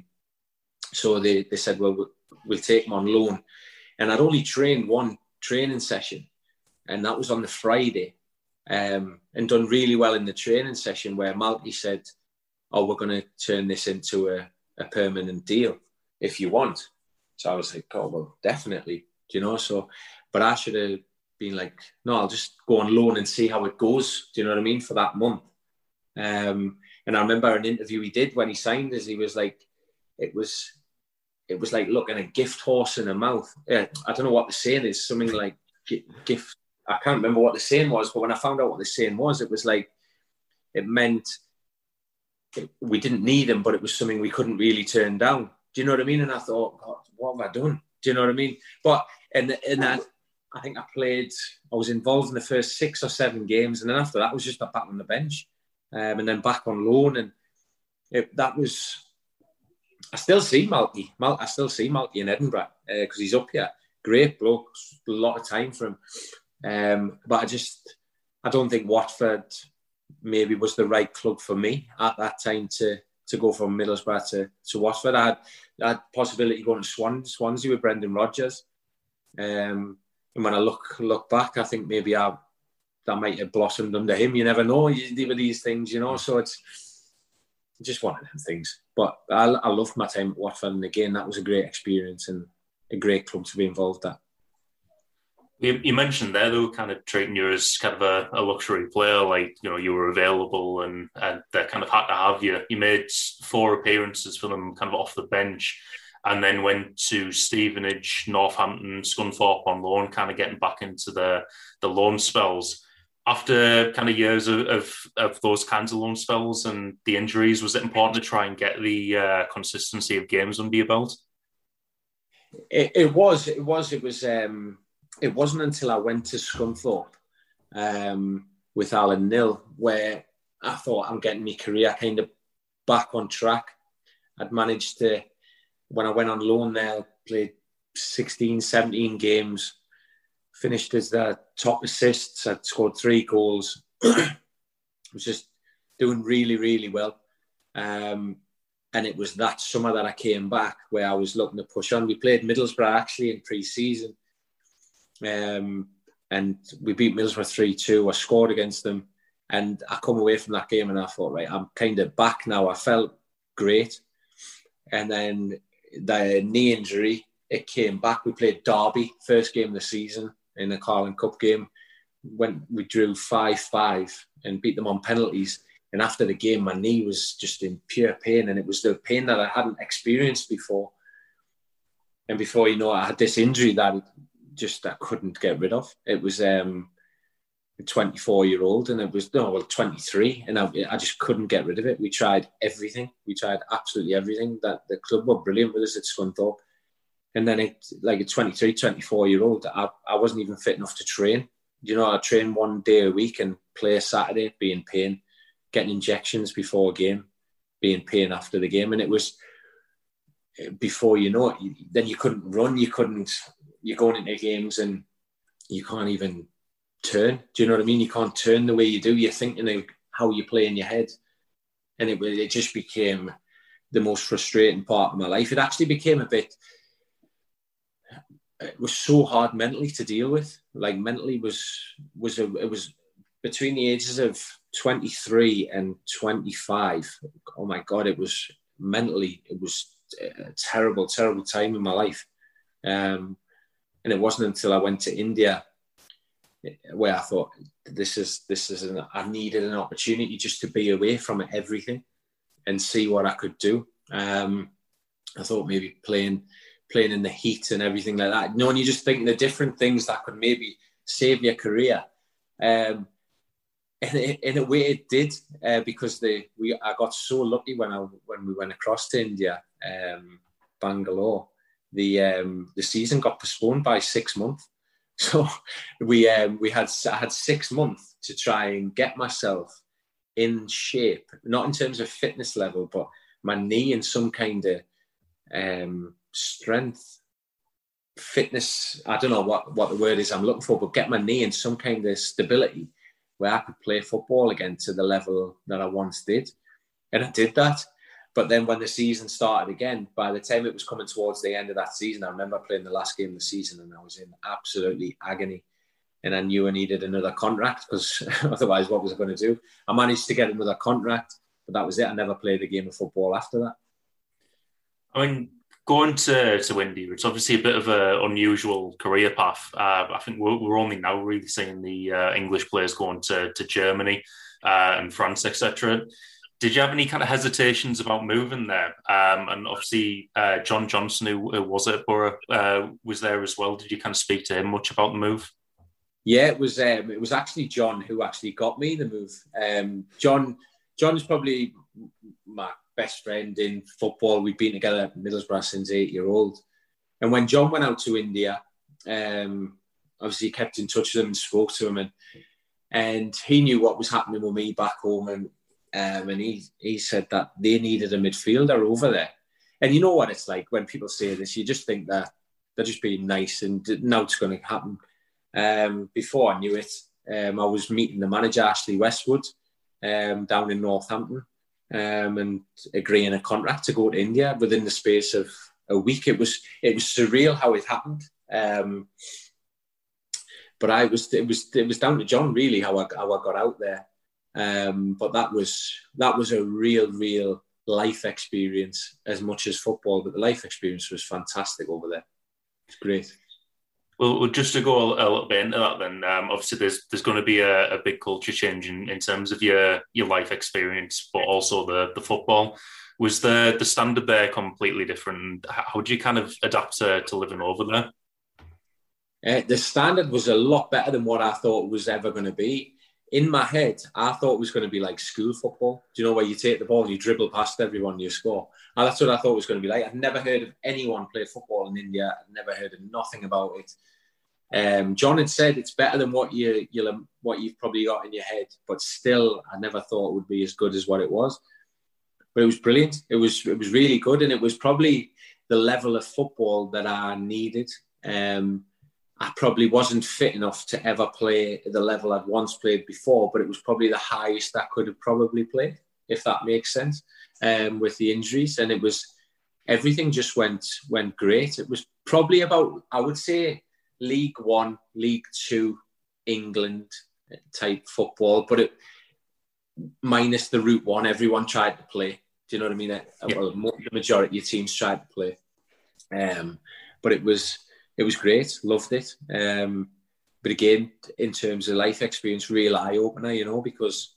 So they, they said, well, well, we'll take him on loan. And I'd only trained one training session, and that was on the Friday, um, and done really well in the training session where Malky said, oh, we're going to turn this into a, a permanent deal if you want. So I was like, oh, well, definitely, do you know? So, but I should have been like, no, I'll just go on loan and see how it goes. Do you know what I mean? For that month. Um, and I remember an interview he did when he signed us, he was like, it was, it was like looking a gift horse in a mouth. Yeah, I don't know what the saying is, something like gift. I can't remember what the saying was, but when I found out what the saying was, it was like, it meant it, we didn't need him, but it was something we couldn't really turn down. Do you know what I mean? And I thought, God, what have I done? Do you know what I mean? But, and, and that, I think I played, I was involved in the first six or seven games. And then after that, I was just back on the bench um, and then back on loan. And it, that was, I still see Malky. Mal- I still see Malky in Edinburgh because uh, he's up here. Great bloke, a lot of time for him. Um, but I just, I don't think Watford maybe was the right club for me at that time to to go from Middlesbrough to, to Watford. I had, I had possibility going to Swan, Swansea with Brendan Rodgers. Um, and when I look look back, I think maybe I that might have blossomed under him. You never know. You do with these things, you know. So it's just one of them things. But I, I loved my time at Watford, and again, that was a great experience and a great club to be involved at. You, you mentioned there, though, kind of treating you as kind of a, a luxury player, like, you know, you were available and, and they kind of had to have you. You made four appearances for them kind of off the bench and then went to Stevenage, Northampton, Scunthorpe on loan, kind of getting back into the, the loan spells. After kind of years of, of, of those kinds of loan spells and the injuries, was it important to try and get the uh, consistency of games under your belt? It, it was. It was. It was... Um... It wasn't until I went to Scunthorpe um, with Alan Nill where I thought I'm getting my career kind of back on track. I'd managed to, when I went on loan there, played sixteen, seventeen games, finished as the top assists. I'd scored three goals. I was just doing really, really well. Um, and it was that summer that I came back where I was looking to push on. We played Middlesbrough actually in pre-season. Um, and we beat Middlesbrough three two. I scored against them and I come away from that game and I thought, right, I'm kind of back now. I felt great. And then the knee injury, it came back. We played Derby, first game of the season in the Carling Cup game. When we drew five five and beat them on penalties. And after the game, my knee was just in pure pain. And it was the pain that I hadn't experienced before. And before you know it, I had this injury that just I couldn't get rid of. It was um, a twenty-four-year-old and it was, no, well, twenty-three, and I, I just couldn't get rid of it. We tried everything. We tried absolutely everything. That the club were brilliant with us at Scunthorpe. And then it, like a twenty-three, twenty-four-year-old, I, I wasn't even fit enough to train. You know, I train one day a week and play a Saturday, be in pain, getting injections before a game, be in pain after the game. And it was, before you know it, you, then you couldn't run, you couldn't, you're going into games and you can't even turn. Do you know what I mean? You can't turn the way you do. You're thinking of how you play in your head. And it, it just became the most frustrating part of my life. It actually became a bit, it was so hard mentally to deal with. Like mentally was, was a, it was between the ages of twenty-three and twenty-five. Oh my God, it was mentally, it was a terrible, terrible time in my life. Um, and it wasn't until I went to India where I thought, this is, this is, an, I needed an opportunity just to be away from everything and see what I could do. Um, I thought maybe playing, playing in the heat and everything like that. You know, and you just think the different things that could maybe save your career. Um, and it, in a way it did, uh, because the, we, I got so lucky when I, when we went across to India, um, Bangalore, the, um, the season got postponed by six months. So we, um, we had, I had six months to try and get myself in shape, not in terms of fitness level, but my knee in some kind of um, strength, fitness. I don't know what, what the word is I'm looking for, but get my knee in some kind of stability where I could play football again to the level that I once did. And I did that. But then when the season started again, by the time it was coming towards the end of that season, I remember playing the last game of the season and I was in absolutely agony. And I knew I needed another contract because otherwise what was I going to do? I managed to get another contract, but that was it. I never played a game of football after that. I mean, going to, to India, it's obviously a bit of an unusual career path. Uh, I think we're, we're only now really seeing the uh, English players going to, to Germany uh, and France, et cetera. Did you have any kind of hesitations about moving there? Um, and obviously, uh, John Johnson, who, who was at Borough, uh, was there as well. Did you kind of speak to him much about the move? Yeah, it was. Um, it was actually John who actually got me the move. Um, John, John is probably my best friend in football. We've been together at Middlesbrough since eight year old. And when John went out to India, um, obviously kept in touch with him and spoke to him, and and he knew what was happening with me back home, and um, and he he said that they needed a midfielder over there. And you know what it's like when people say this, you just think that they're just being nice, and now it's going to happen. Um, before I knew it, um, I was meeting the manager, Ashley Westwood, um, down in Northampton, um, and agreeing a contract to go to India within the space of a week. It was it was surreal how it happened, um, but I was it was it was down to John really how I how I got out there. Um, but that was that was a real real life experience as much as football. But the life experience was fantastic over there. It's great. Well, just to go a, a little bit into that then, um, obviously there's there's going to be a, a big culture change in, in terms of your your life experience, but also the the football. Was the the standard there completely different? How did you kind of adapt to, to living over there? Uh, the standard was a lot better than what I thought it was ever going to be. In my head, I thought it was going to be like school football. Do you know where you take the ball and you dribble past everyone and you score? And that's what I thought it was going to be like. I've never heard of anyone play football in India. I've never heard of nothing about it. Um, John had said it's better than what you you'll what you've probably got in your head, but still, I never thought it would be as good as what it was. But it was brilliant. It was it was really good, and it was probably the level of football that I needed. Um, I probably wasn't fit enough to ever play at the level I'd once played before, but it was probably the highest I could have probably played, if that makes sense, um, with the injuries. And it was, everything just went went great. It was probably about, I would say, League One, League Two, England type football, but it minus the Route One, everyone tried to play. Do you know what I mean? Yeah. Well, the majority of teams tried to play. Um, but it was... It was great, loved it. Um, but again, in terms of life experience, real eye-opener, you know, because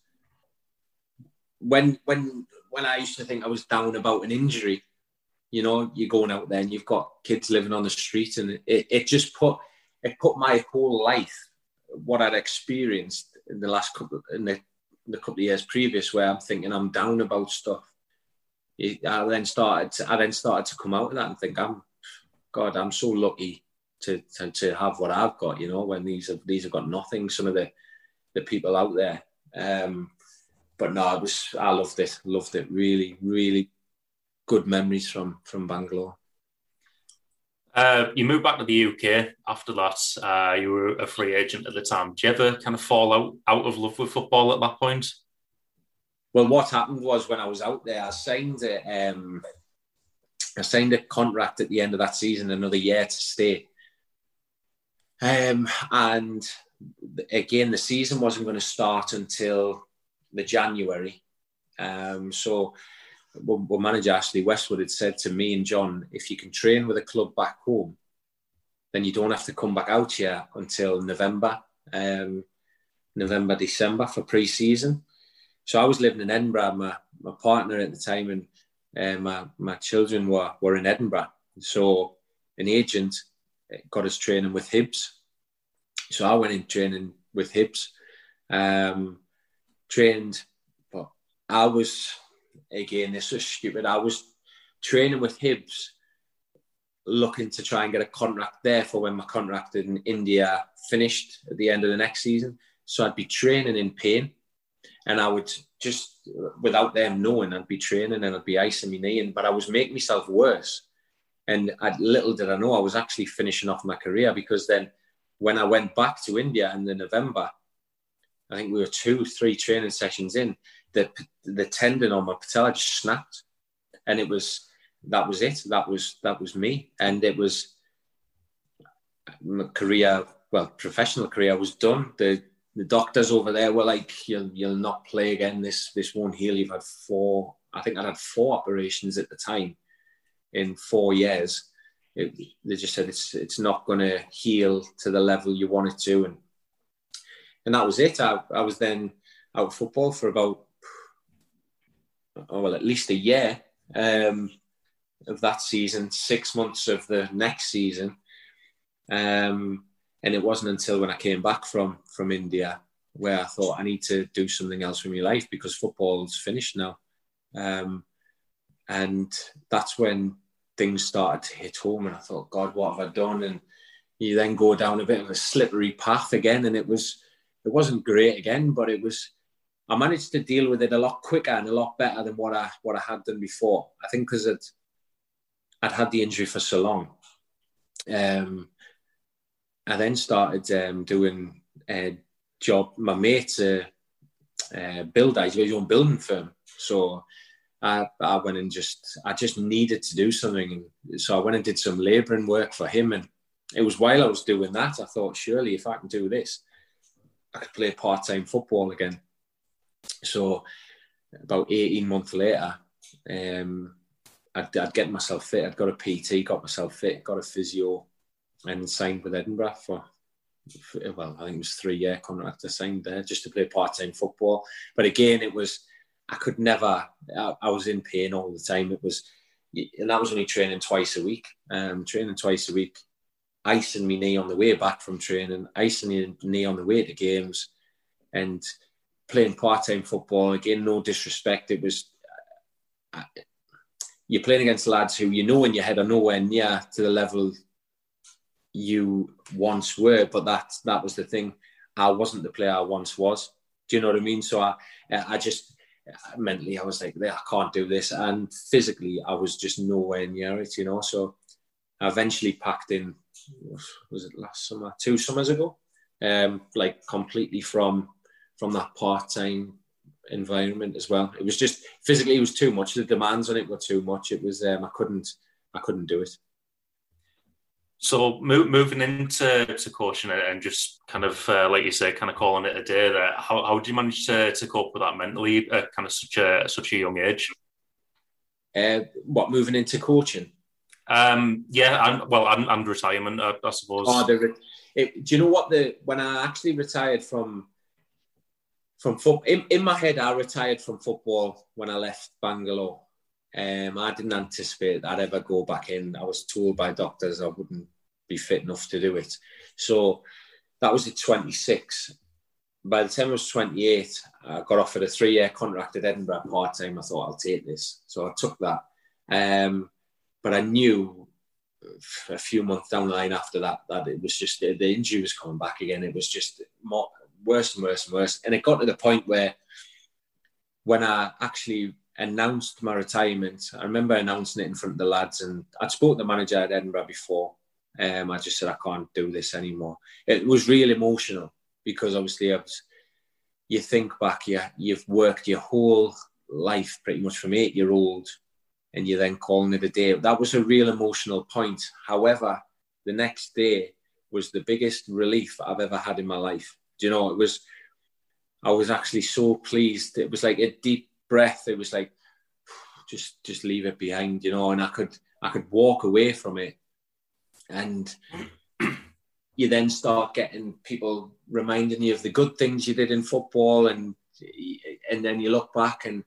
when when when I used to think I was down about an injury, you know, you're going out there and you've got kids living on the street, and it, it just put it put my whole life, what I'd experienced in the last couple in the, in the couple of years previous, where I'm thinking I'm down about stuff. I then started to, I then started to come out of that and think, I'm God, I'm so lucky. To, to to have what I've got, you know, when these have these have got nothing. Some of the the people out there, um, but no, it was I loved it, loved it, really, really good memories from from Bangalore. Uh, you moved back to the U K after that. Uh, you were a free agent at the time. Did you ever kind of fall out, out of love with football at that point? Well, what happened was when I was out there, I signed a, um, I signed a contract at the end of that season, another year to stay. Um, and again, the season wasn't going to start until the January. Um, so well, well, manager Ashley Westwood had said to me and John, if you can train with a club back home, then you don't have to come back out here until November, um, November, December for pre-season. So I was living in Edinburgh. My, my partner at the time and uh, my, my children were, were in Edinburgh. So an agent got us training with Hibs. So I went in training with Hibs, um, trained, but I was, again, this was stupid. I was training with Hibs, looking to try and get a contract there for when my contract in India finished at the end of the next season. So I'd be training in pain, and I would just, without them knowing, I'd be training and I'd be icing my knee, and, but I was making myself worse. And I, little did I know, I was actually finishing off my career, because then when I went back to India in the November, I think we were two, three training sessions in, the the tendon on my patella just snapped, and it was that was it. That was that was me, and it was my career. Well, professional career was done. The the doctors over there were like, "You'll you'll not play again. This this won't heal. You've had four. I think I had four operations at the time in four years." It, they just said it's it's not going to heal to the level you want it to, and and that was it. I, I was then out of football for about oh well at least a year um, of that season, six months of the next season, um, and it wasn't until when I came back from from India where I thought I need to do something else with my life, because football's finished now, um, and that's when things started to hit home, and I thought, God, what have I done? And you then go down a bit of a slippery path again, and it was it wasn't great again, but it was I managed to deal with it a lot quicker and a lot better than what I what I had done before. I think because I'd, I'd had the injury for so long. Um, I then started um, doing a job. My mate's a, a builder, he's got his own building firm, so I, I went and just, I just needed to do something. And so I went and did some labouring work for him. And it was while I was doing that, I thought, surely if I can do this, I could play part-time football again. So about eighteen months later, um, I'd, I'd get myself fit. I'd got a P T, got myself fit, got a physio, and signed with Edinburgh for, for well, I think it was a three-year contract I signed there just to play part-time football. But again, it was, I could never, I, I was in pain all the time. It was, and that was only training twice a week, um, training twice a week, icing my knee on the way back from training, icing my knee on the way to games, and playing part-time football. Again, no disrespect. It was, uh, you're playing against lads who you know in your head are nowhere near to the level you once were, but that, that was the thing. I wasn't the player I once was. Do you know what I mean? So I, I just, mentally I was like, I can't do this, and physically I was just nowhere near it, you know. So I eventually packed in, was it last summer, two summers ago, um, like completely from from that part-time environment as well. It was just physically, it was too much. The demands on it were too much. It was um, I couldn't I couldn't do it. So move, moving into to coaching and just kind of, uh, like you say, kind of calling it a day there, how, how did you manage to, to cope with that mentally at kind of such a such a young age? Uh, what, moving into coaching? Um, yeah, and, well, and, and retirement, I, I suppose. Oh, the, it, do you know what? The when I actually retired from from football, in, in my head, I retired from football when I left Bangalore. Um, I didn't anticipate I'd ever go back in. I was told by doctors I wouldn't be fit enough to do it. So that was at twenty-six. By the time I was twenty-eight, I got offered a three-year contract at Edinburgh part-time. I thought, I'll take this. So I took that. Um, but I knew a few months down the line after that, that it was just, the, the injury was coming back again. It was just more, worse and worse and worse. And it got to the point where when I actually announced my retirement, I remember announcing it in front of the lads, and I'd spoken to the manager at Edinburgh before. Um, I just said, I can't do this anymore. It was real emotional because obviously I was, you think back, you, you've worked your whole life pretty much from eight year old and you're then calling it a day. That was a real emotional point. However, the next day was the biggest relief I've ever had in my life. Do you know, it was, I was actually so pleased. It was like a deep breath. It was like, just, just leave it behind, you know, and I could, I could walk away from it. And you then start getting people reminding you of the good things you did in football, and and then you look back, and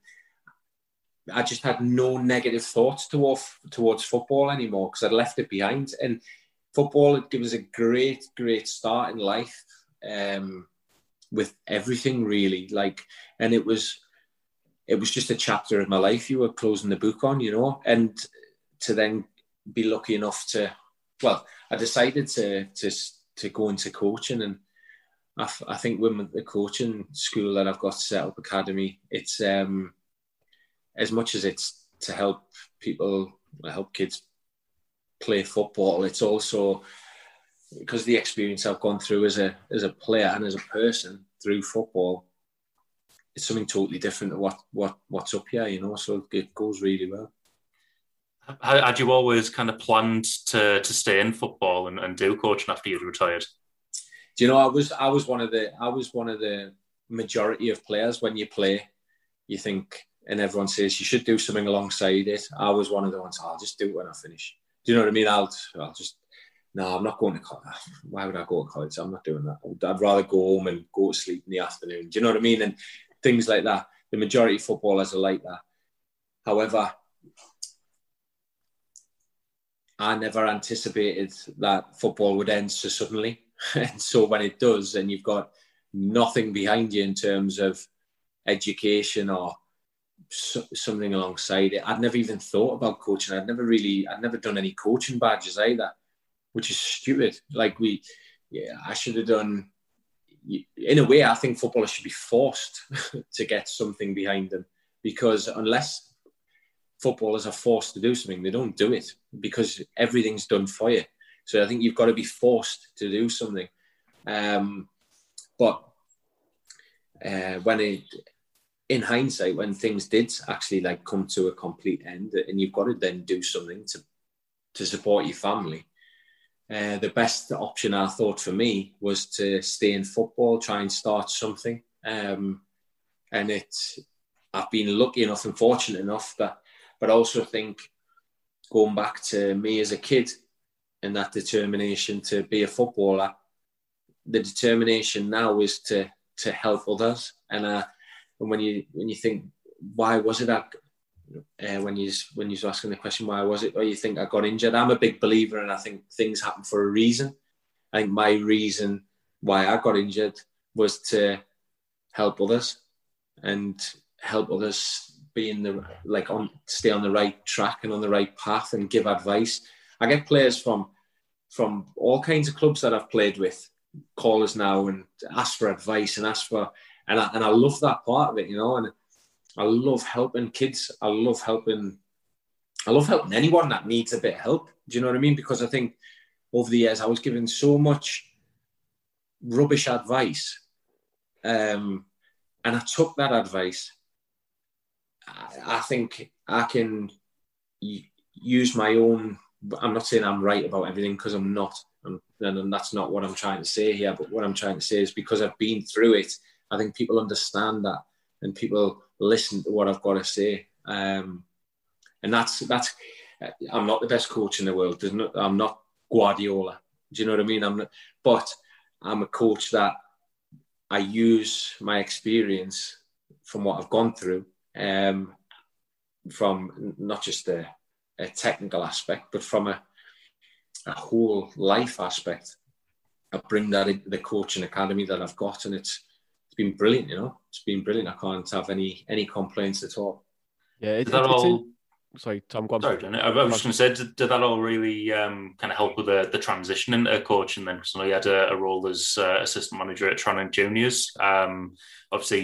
I just had no negative thoughts towards towards football anymore because I'd left it behind. And football, it gives a great, great start in life, um, with everything really. Like, and it was it was just a chapter of my life you were closing the book on, you know, and to then be lucky enough to. Well, I decided to to to go into coaching, and I, f- I think with the coaching school that I've got set up, academy, it's um, as much as it's to help people, help kids play football. It's also because the experience I've gone through as a as a player and as a person through football. It's something totally different to what what what's up here, you know. So it goes really well. Had you always kind of planned to to stay in football and, and do coaching after you'd retired? Do you know, I was I was one of the I was one of the majority of players. When you play, you think, and everyone says you should do something alongside it. I was one of the ones. Oh, I'll just do it when I finish. Do you know what I mean? I'll I'll just no, I'm not going to college. Why would I go to college? I'm not doing that. I'd rather go home and go to sleep in the afternoon. Do you know what I mean? And things like that. The majority of footballers are like that. However, I never anticipated that football would end so suddenly. And so when it does, and you've got nothing behind you in terms of education or so, something alongside it, I'd never even thought about coaching. I'd never really, I'd never done any coaching badges either, which is stupid. Like we, yeah, I should have done, in a way, I think footballers should be forced to get something behind them, because unless footballers are forced to do something, they don't do it because everything's done for you. So I think you've got to be forced to do something. Um, but uh, when it, in hindsight, when things did actually like come to a complete end, and you've got to then do something to to support your family, uh, the best option I thought for me was to stay in football, try and start something. Um, and it, I've been lucky enough and fortunate enough that. But I also think going back to me as a kid and that determination to be a footballer, the determination now is to to help others. And uh, and when you when you think, why was it that uh, when you when you're asking the question, why was it, or you think I got injured? I'm a big believer, and I think things happen for a reason. I think my reason why I got injured was to help others and help others. Be in the like on stay on the right track and on the right path and give advice. I get players from from all kinds of clubs that I've played with call us now and ask for advice and ask for and I, and I love that part of it, you know. And I love helping kids. I love helping. I love helping anyone that needs a bit of help. Do you know what I mean? Because I think over the years I was given so much rubbish advice, um, and I took that advice. I think I can use my own. I'm not saying I'm right about everything because I'm not, and, and that's not what I'm trying to say here. But what I'm trying to say is because I've been through it, I think people understand that and people listen to what I've got to say. Um, and that's that's. I'm not the best coach in the world. There's no, I'm not Guardiola. Do you know what I mean? I'm not, but I'm a coach that I use my experience from what I've gone through. Um, from not just a, a technical aspect, but from a, a whole life aspect. I bring that into the coaching academy that I've got, and it's it's been brilliant. You know, it's been brilliant. I can't have any any complaints at all. Yeah, it, did that it, all? in... Sorry, Tom. Go on. Sorry, I was just going to say, did, did that all really um, kind of help with the, the transition into coaching? Then, because I know you had a, a role as uh, assistant manager at Tranent Juniors. Um, obviously.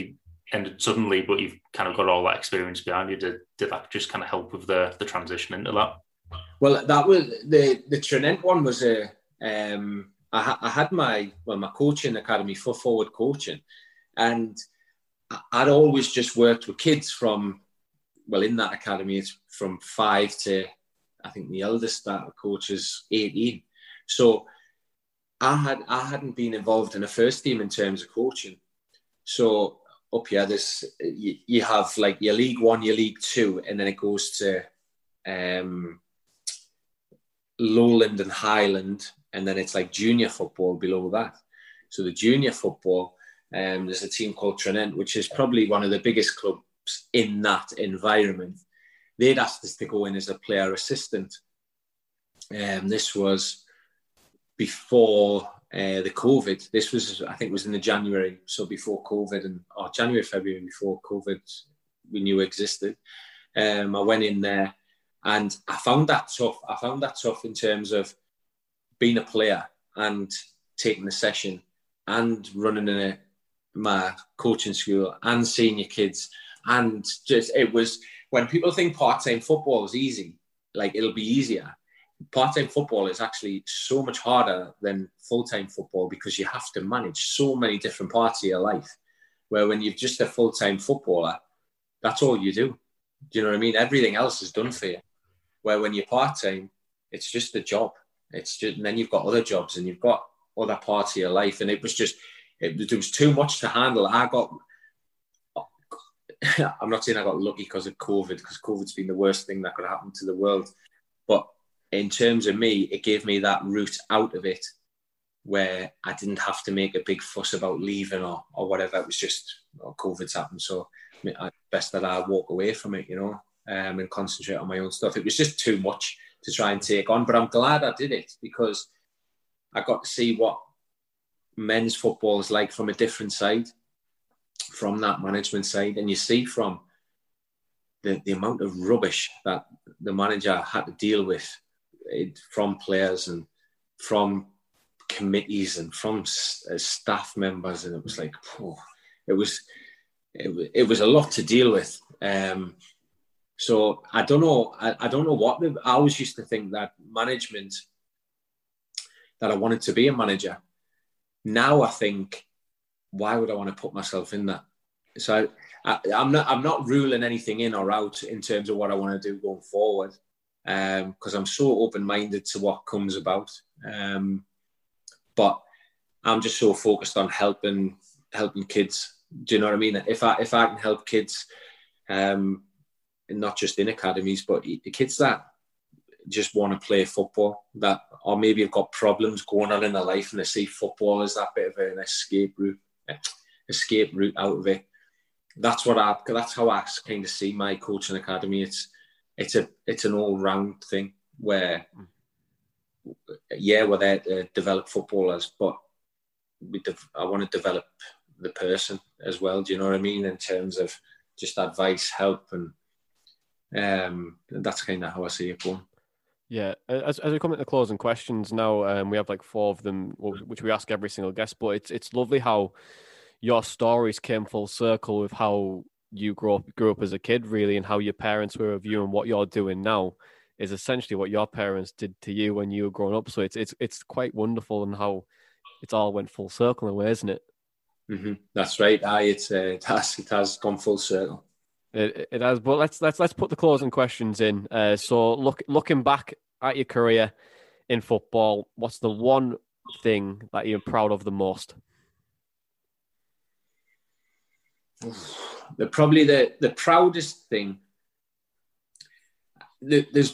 ended suddenly, but you've kind of got all that experience behind you. Did, did that just kind of help with the, the transition into that? Well, that was the the Trinent one was a. Um, I, ha- I had my well my coaching academy for forward coaching, and I'd always just worked with kids from well in that academy it's from five to I think the eldest that coach is eighteen. So I had I hadn't been involved in a first team in terms of coaching. So up here, this you, you have like your League One, your League Two, and then it goes to um, Lowland and Highland, and then it's like junior football below that. So the junior football, um, there's a team called Trinent, which is probably one of the biggest clubs in that environment. They'd asked us to go in as a player assistant. Um, this was before uh, the COVID. This was, I think, was in the January, so before COVID, and or January, February, before COVID we knew existed. Um, I went in there, and I found that tough. I found that tough in terms of being a player and taking the session and running in a, my coaching school and seeing your kids. And just, it was, when people think part-time football is easy, like it'll be easier. Part-time football is actually so much harder than full-time football because you have to manage so many different parts of your life. Where when you're just a full-time footballer, that's all you do. Do you know what I mean? Everything else is done for you. Where when you're part-time, it's just a job. It's just, and then you've got other jobs and you've got other parts of your life. And it was just, it, there was too much to handle. I got, I'm not saying I got lucky because of COVID, because COVID's been the worst thing that could happen to the world. But in terms of me, it gave me that route out of it where I didn't have to make a big fuss about leaving or, or whatever. It was just, oh, COVID's happened. So it's best that I walk away from it, you know, um, and concentrate on my own stuff. It was just too much to try and take on. But I'm glad I did it because I got to see what men's football is like from a different side, from that management side. And you see from the, the amount of rubbish that the manager had to deal with it, from players and from committees and from uh, staff members. And it was like, oh, it was it, it was a lot to deal with. Um, so I don't know. I, I don't know what the, I always used to think that management, that I wanted to be a manager. Now I think, why would I want to put myself in that? So I, I'm not I'm not ruling anything in or out in terms of what I want to do going forward, because um, I'm so open-minded to what comes about. Um, but I'm just so focused on helping helping kids. Do you know what I mean? If I if I can help kids, um, not just in academies, but the kids that just want to play football, that or maybe have got problems going on in their life and they see football as that bit of an escape route, escape route out of it. That's what I. That's how I kind of see my coaching academy. It's it's a it's an all round thing where, yeah, we're there to develop footballers, but we de- I want to develop the person as well. Do you know what I mean? In terms of just advice, help, and um, that's kind of how I see it going. Yeah, as as we come into closing questions now, um, we have like four of them, which we ask every single guest. But it's it's lovely how your stories came full circle with how you grew up grew up as a kid, really, and how your parents were of you, and what you're doing now is essentially what your parents did to you when you were growing up. So it's it's it's quite wonderful, and how it's all went full circle in a way, isn't it? Mm-hmm. That's right. Aye, it's uh, it has it has gone full circle. It, it has, but let's let's let's put the closing questions in. Uh, so, look, looking back at your career in football, what's the one thing that you're proud of the most? The probably the the proudest thing. The, there's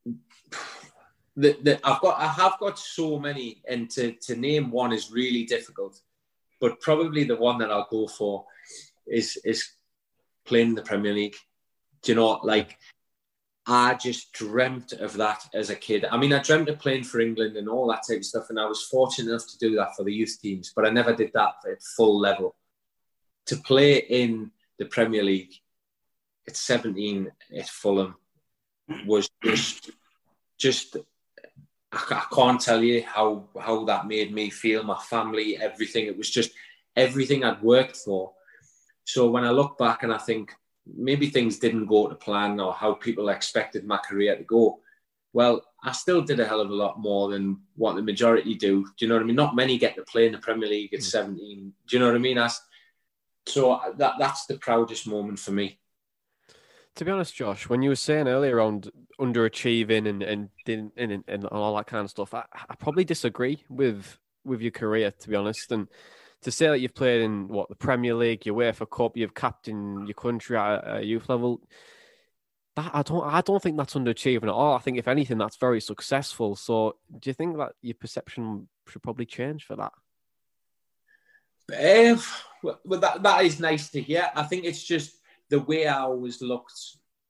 the, the I've got I have got so many, and to to name one is really difficult. But probably the one that I'll go for is is. playing in the Premier League. Do you know, like, I just dreamt of that as a kid. I mean, I dreamt of playing for England and all that type of stuff, and I was fortunate enough to do that for the youth teams, but I never did that at full level. To play in the Premier League at seventeen at Fulham was just, just I, I can't tell you how, how that made me feel, my family, everything. It was just everything I'd worked for. So when I look back and I think maybe things didn't go to plan or how people expected my career to go, well, I still did a hell of a lot more than what the majority do. Do you know what I mean? Not many get to play in the Premier League at seventeen. Do you know what I mean? I, so that that's the proudest moment for me. To be honest, Josh, when you were saying earlier around underachieving and and and, and, and all that kind of stuff, I, I probably disagree with with your career, to be honest. And to say that you've played in what the Premier League, your UEFA Cup, you've captained your country at a youth level, that I don't I don't think that's underachieving at all. I think if anything, that's very successful. So do you think that your perception should probably change for that? Uh, well, that that is nice to hear. I think it's just the way I always looked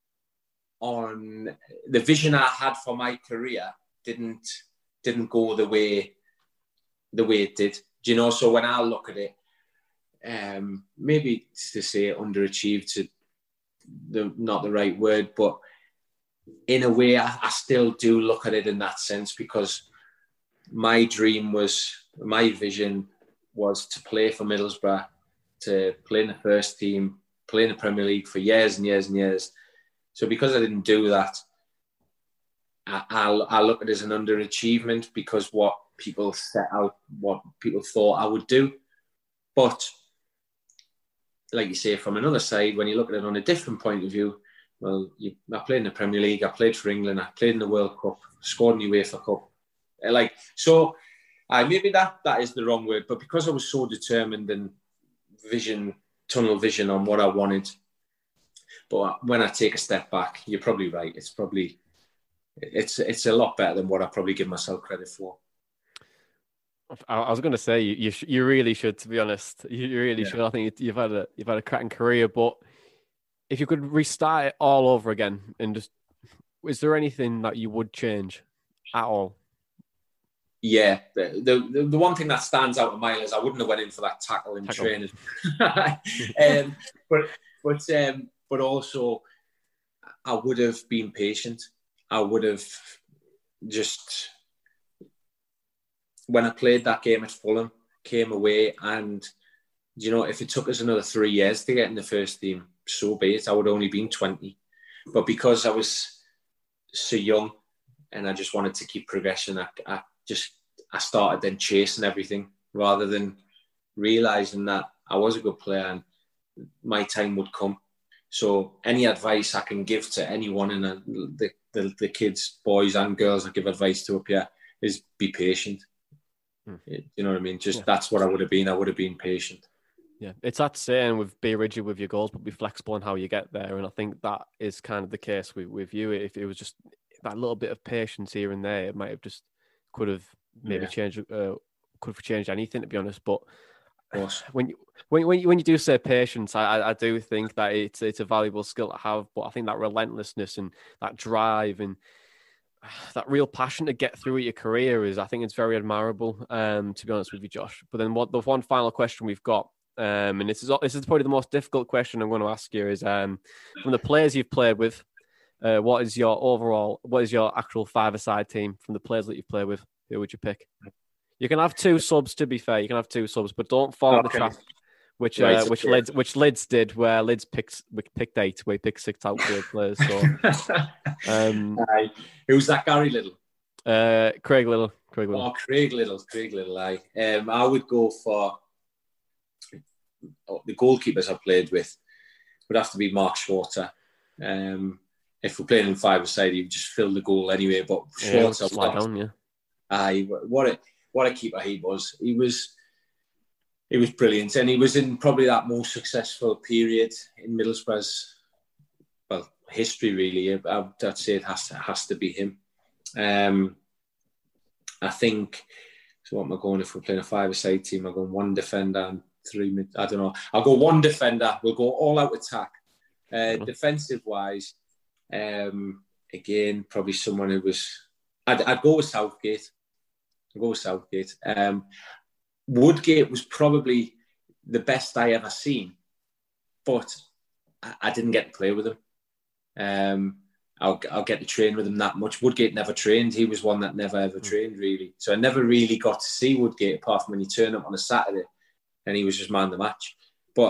on the vision I had for my career didn't didn't go the way the way it did. Do you know? So when I look at it, um, maybe to say underachieved to the not the right word, but in a way, I, I still do look at it in that sense, because my dream was, my vision was to play for Middlesbrough, to play in the first team, play in the Premier League for years and years and years. So because I didn't do that, I, I, I look at it as an underachievement, because what people set out, what people thought I would do. But like you say, from another side, when you look at it on a different point of view, well, you, I played in the Premier League, I played for England, I played in the World Cup, scored in the UEFA Cup. Like, so I maybe that that is the wrong word, but because I was so determined and vision, tunnel vision on what I wanted. But when I take a step back, you're probably right. It's probably, it's it's a lot better than what I probably give myself credit for. I was going to say you you, sh- you really should, to be honest. You really yeah. should. I think you've had a you've had a cracking career, but if you could restart it all over again, and just, is there anything that you would change at all? Yeah, the the, the one thing that stands out of mine is I wouldn't have went in for that tackle in tackle. training, um, but but um, but also I would have been patient. I would have just. When I played that game at Fulham, came away, and, you know, if it took us another three years to get in the first team, so be it. I would have only been twenty. But because I was so young and I just wanted to keep progression, I, I just, I started then chasing everything rather than realising that I was a good player and my time would come. So any advice I can give to anyone, and the, the, the kids, boys and girls I give advice to up here, is be patient. You know what I mean? Just yeah. That's what I would have been. I would have been patient. Yeah, it's that saying with be rigid with your goals, but be flexible in how you get there. And I think that is kind of the case with, with you. If it was just that little bit of patience here and there, it might have just could have maybe yeah. changed, uh, could have changed anything, to be honest. But when you when when you, when you do say patience, I, I do think that it's it's a valuable skill to have. But I think that relentlessness and that drive and that real passion to get through your career is, I think it's very admirable, um, to be honest with you, Josh. But then what the one final question we've got, um, and this is this is probably the most difficult question I'm going to ask you, is um, from the players you've played with, uh, what is your overall, what is your actual five-a-side team from the players that you've played with? Who would you pick? You can have two subs, to be fair. You can have two subs, but don't fall okay. in the trap, which right, uh, which okay. Lids which Lids did, where Lids picked picked eight, where he picked six outfield players. So, um, aye. Who's that? Gary Little, uh, Craig Little, Craig Little. Oh, Craig Little, Craig Little. Aye. Um, I would go for oh, the goalkeepers I played with. Would have to be Mark Schwarzer. Um, if we're playing in five-a-side, he would just fill the goal anyway. But Schwarzer, yeah, slide down, yeah. Aye, what a what a keeper he was. He was. He was brilliant, and he was in probably that most successful period in Middlesbrough's, well, history, really. I, I'd say it has to, has to be him. Um, I think, so what am I going, if we're playing a five-a-side team, I'm going one defender and three mid, I don't know. I'll go one defender. We'll go all-out attack. Uh, mm-hmm. Defensive-wise, um, again, probably someone who was, I'd, I'd go with Southgate. I'd go with Southgate. Um, Woodgate was probably the best I ever seen, but I, I didn't get to play with him. Um, I'll, I'll get to train with him that much. Woodgate never trained. He was one that never ever trained, really. So I never really got to see Woodgate, apart from when you turn up on a Saturday and he was just man the match. But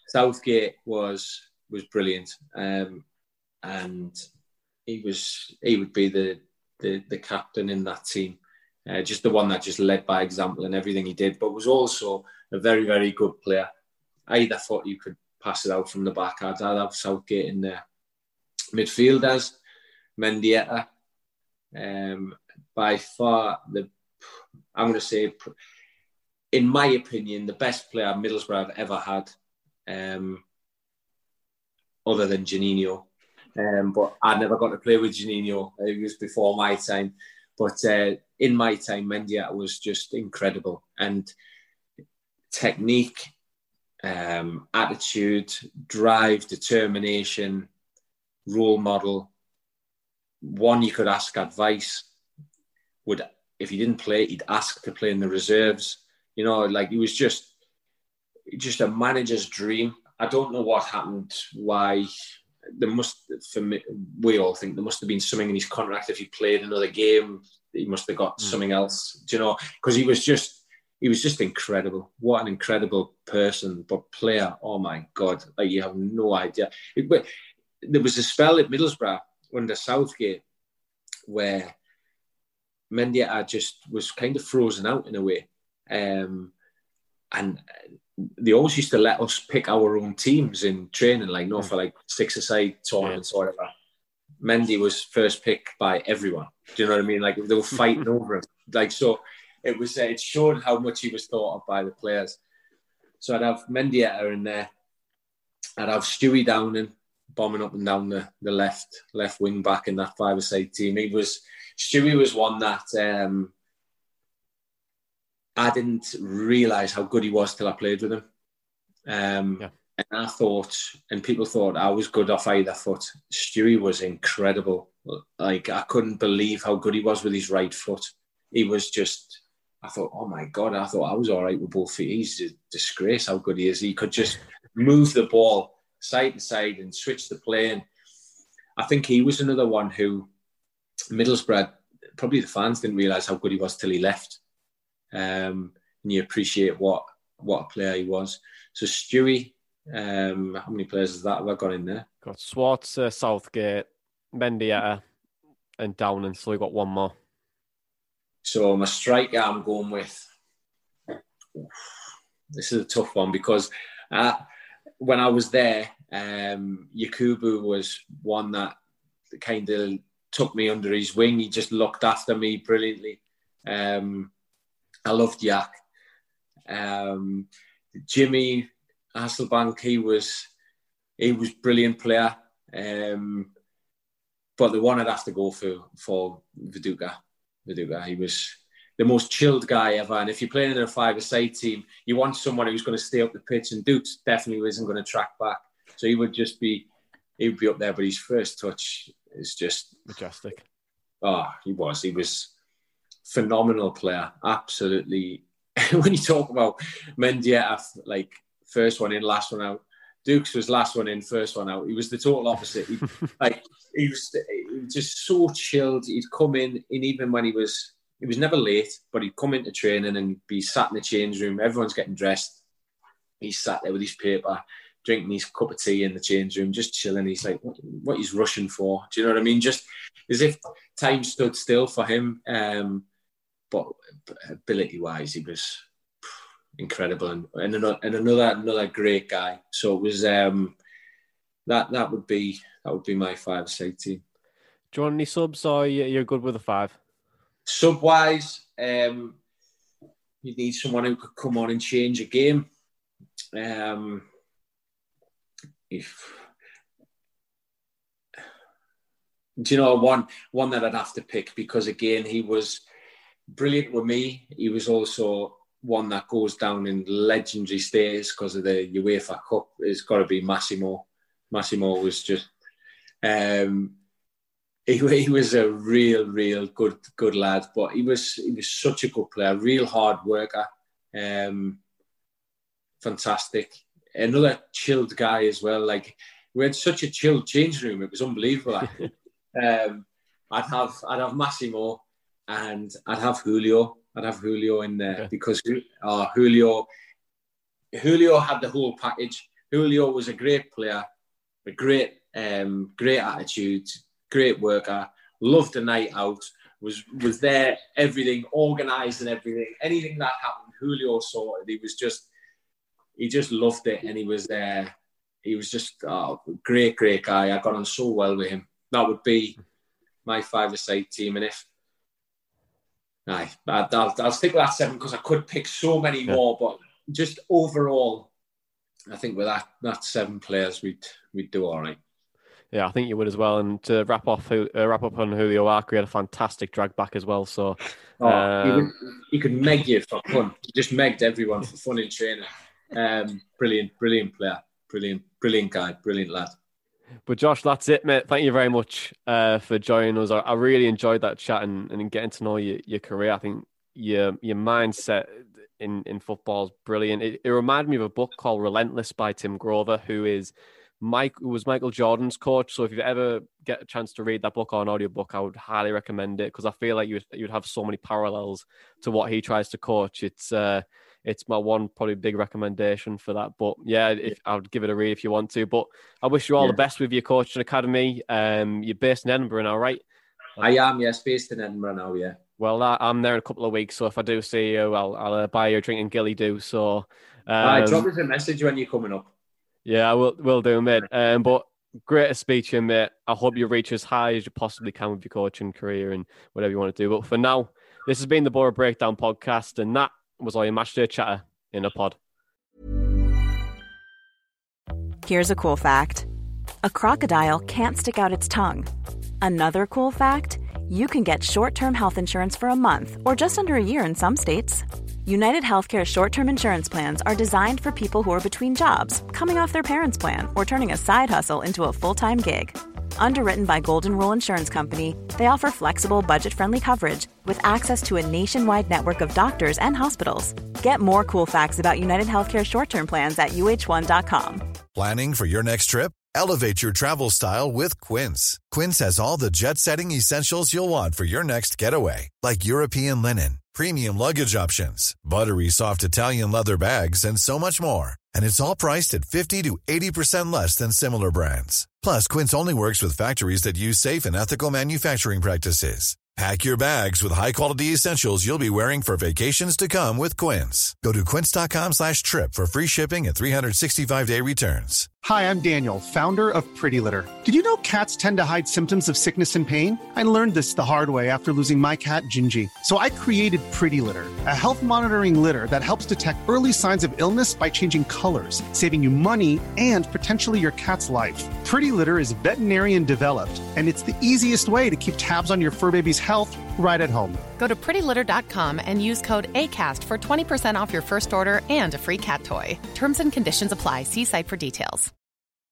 Southgate was was brilliant, um, and he was he would be the the, the captain in that team, uh, just the one that just led by example in everything he did, but was also a very very good player. I either thought you could pass it out from the back. I'd, I'd have Southgate in there. Midfielders, Mendieta, um, by far the I'm going to say, in my opinion, the best player Middlesbrough have ever had, um, other than Juninho. Um, but I never got to play with Juninho. It was before my time. But uh, in my time, Mendieta was just incredible. And technique, um, attitude, drive, determination, role model. One, you could ask advice. Would if he didn't play, he'd ask to play in the reserves. You know, like he was just, just a manager's dream. I don't know what happened, why. There must, for me, we all think there must have been something in his contract. If he played another game, he must have got mm. something else. Do you know? Because he was just, he was just incredible. What an incredible person, but player. Oh my God! Like you have no idea. It, but there was a spell at Middlesbrough under Southgate where Mendieta just was kind of frozen out in a way, um, and they always used to let us pick our own teams in training, like not for like six-a-side tournaments or whatever. Mendy was first picked by everyone. Do you know what I mean? Like they were fighting over him. Like so, it was. Uh, it showed how much he was thought of by the players. So I'd have Mendieta in there. I'd have Stewie Downing bombing up and down the, the left left wing back in that five-a-side team. He was Stewie was one that. Um, I didn't realise how good he was till I played with him. Um, yeah. And I thought, and people thought I was good off either foot. Stewie was incredible. Like, I couldn't believe how good he was with his right foot. He was just, I thought, oh my God, I thought I was all right with both feet. He's a disgrace how good he is. He could just move the ball side to side and switch the play. And I think he was another one who, Middlesbrough, probably the fans didn't realise how good he was till he left. Um, and you appreciate what what a player he was. So Stewie, um, how many players has that have I got in there? Got Swartz, uh, Southgate, Mendieta, and Downing. So we got one more. So my striker, I'm going with. This is a tough one because uh, when I was there, um, Yakubu was one that kind of took me under his wing. He just looked after me brilliantly. Um, I loved Yak. Um, Jimmy Hasselbank, he was he was brilliant player. Um, but the one I'd have to go for for Viduka. Viduka, he was the most chilled guy ever. And if you're playing in a five-a-side team, you want someone who's going to stay up the pitch. And Dukes definitely isn't going to track back. So he would just be he would be up there. But his first touch is just majestic. Oh, he was. He was. Phenomenal player, absolutely. When you talk about Mendieta, like first one in, last one out. Dukes was last one in, first one out. He was the total opposite. He, like he was, he was just so chilled. He'd come in, and even when he was, he was never late, but he'd come into training and be sat in the change room. Everyone's getting dressed. He's sat there with his paper, drinking his cup of tea in the change room, just chilling. He's like, what, what he's rushing for? Do you know what I mean? Just as if time stood still for him. Um, But ability-wise, he was incredible, and, and another and another another great guy. So it was um, that that would be that would be my five-a-side team. Do you want any subs, or you're good with a five? Sub-wise, um, you need someone who could come on and change a game. Um, if do you know one one that I'd have to pick, because again he was brilliant with me. He was also one that goes down in legendary status because of the UEFA Cup. It's got to be Massimo. Massimo was just, um, he, he was a real, real good, good lad. But he was, he was such a good player, real hard worker, um, fantastic. Another chilled guy as well. Like we had such a chilled change room; it was unbelievable. um, I'd have, I'd have Massimo. And I'd have Julio. I'd have Julio in there okay. because uh, Julio, Julio had the whole package. Julio was a great player, a great, um, great attitude, great worker, loved the night out, was was there, everything, organised and everything. Anything that happened, Julio sorted. He was just, he just loved it, and he was there. Uh, he was just oh, great, great guy. I got on so well with him. That would be my five-a-side team, and if Aye, I'll, I'll stick with that seven because I could pick so many yeah. more, but just overall, I think with that that seven players, we'd we'd do all right. Yeah, I think you would as well. And to wrap off, uh, wrap up on Julio Arce, he had a fantastic drag back as well. So oh, um, he, would, he could meg you for fun. He just megged everyone for fun in training. Um, brilliant, brilliant player, brilliant, brilliant guy, brilliant lad. But Josh, that's it, mate. Thank you very much uh, for joining us. I, I really enjoyed that chat and, and getting to know you, your career. I think your your mindset in, in football is brilliant. It, it reminded me of a book called Relentless by Tim Grover, who is Mike, who was Michael Jordan's coach. So if you ever get a chance to read that book or an audiobook, I would highly recommend it because I feel like you'd, you'd have so many parallels to what he tries to coach. It's uh, It's my one probably big recommendation for that. But yeah, if, I would give it a read if you want to. But I wish you all yeah. the best with your coaching academy. Um, you're based in Edinburgh now, right? I am, yes, based in Edinburgh now, yeah. Well, I'm there in a couple of weeks, so if I do see you, I'll, I'll uh, buy you a drink and Gilly do. So, um, right, drop us a message when you're coming up. Yeah, I will, will do, mate. Um, but great speech, mate. I hope you reach as high as you possibly can with your coaching career and whatever you want to do. But for now, this has been the Boro Breakdown podcast, and that was all your matchday chatter in a pod. Here's a cool fact. A crocodile can't stick out its tongue. Another cool fact, you can get short-term health insurance for a month or just under a year in some states. United Healthcare short-term insurance plans are designed for people who are between jobs, coming off their parents' plan, or turning a side hustle into a full-time gig. Underwritten by Golden Rule Insurance Company, they offer flexible, budget-friendly coverage with access to a nationwide network of doctors and hospitals. Get more cool facts about United Healthcare short-term plans at U H one dot com. Planning for your next trip? Elevate your travel style with Quince. Quince has all the jet-setting essentials you'll want for your next getaway, like European linen, premium luggage options, buttery soft Italian leather bags, and so much more. And it's all priced at fifty to eighty percent less than similar brands. Plus, Quince only works with factories that use safe and ethical manufacturing practices. Pack your bags with high-quality essentials you'll be wearing for vacations to come with Quince. Go to quince.com slash trip for free shipping and three sixty-five day returns. Hi, I'm Daniel, founder of Pretty Litter. Did you know cats tend to hide symptoms of sickness and pain? I learned this the hard way after losing my cat, Gingy. So I created Pretty Litter, a health monitoring litter that helps detect early signs of illness by changing colors, saving you money and potentially your cat's life. Pretty Litter is veterinarian developed, and it's the easiest way to keep tabs on your fur baby's health right at home. Go to pretty litter dot com and use code ACAST for twenty percent off your first order and a free cat toy. Terms and conditions apply. See site for details.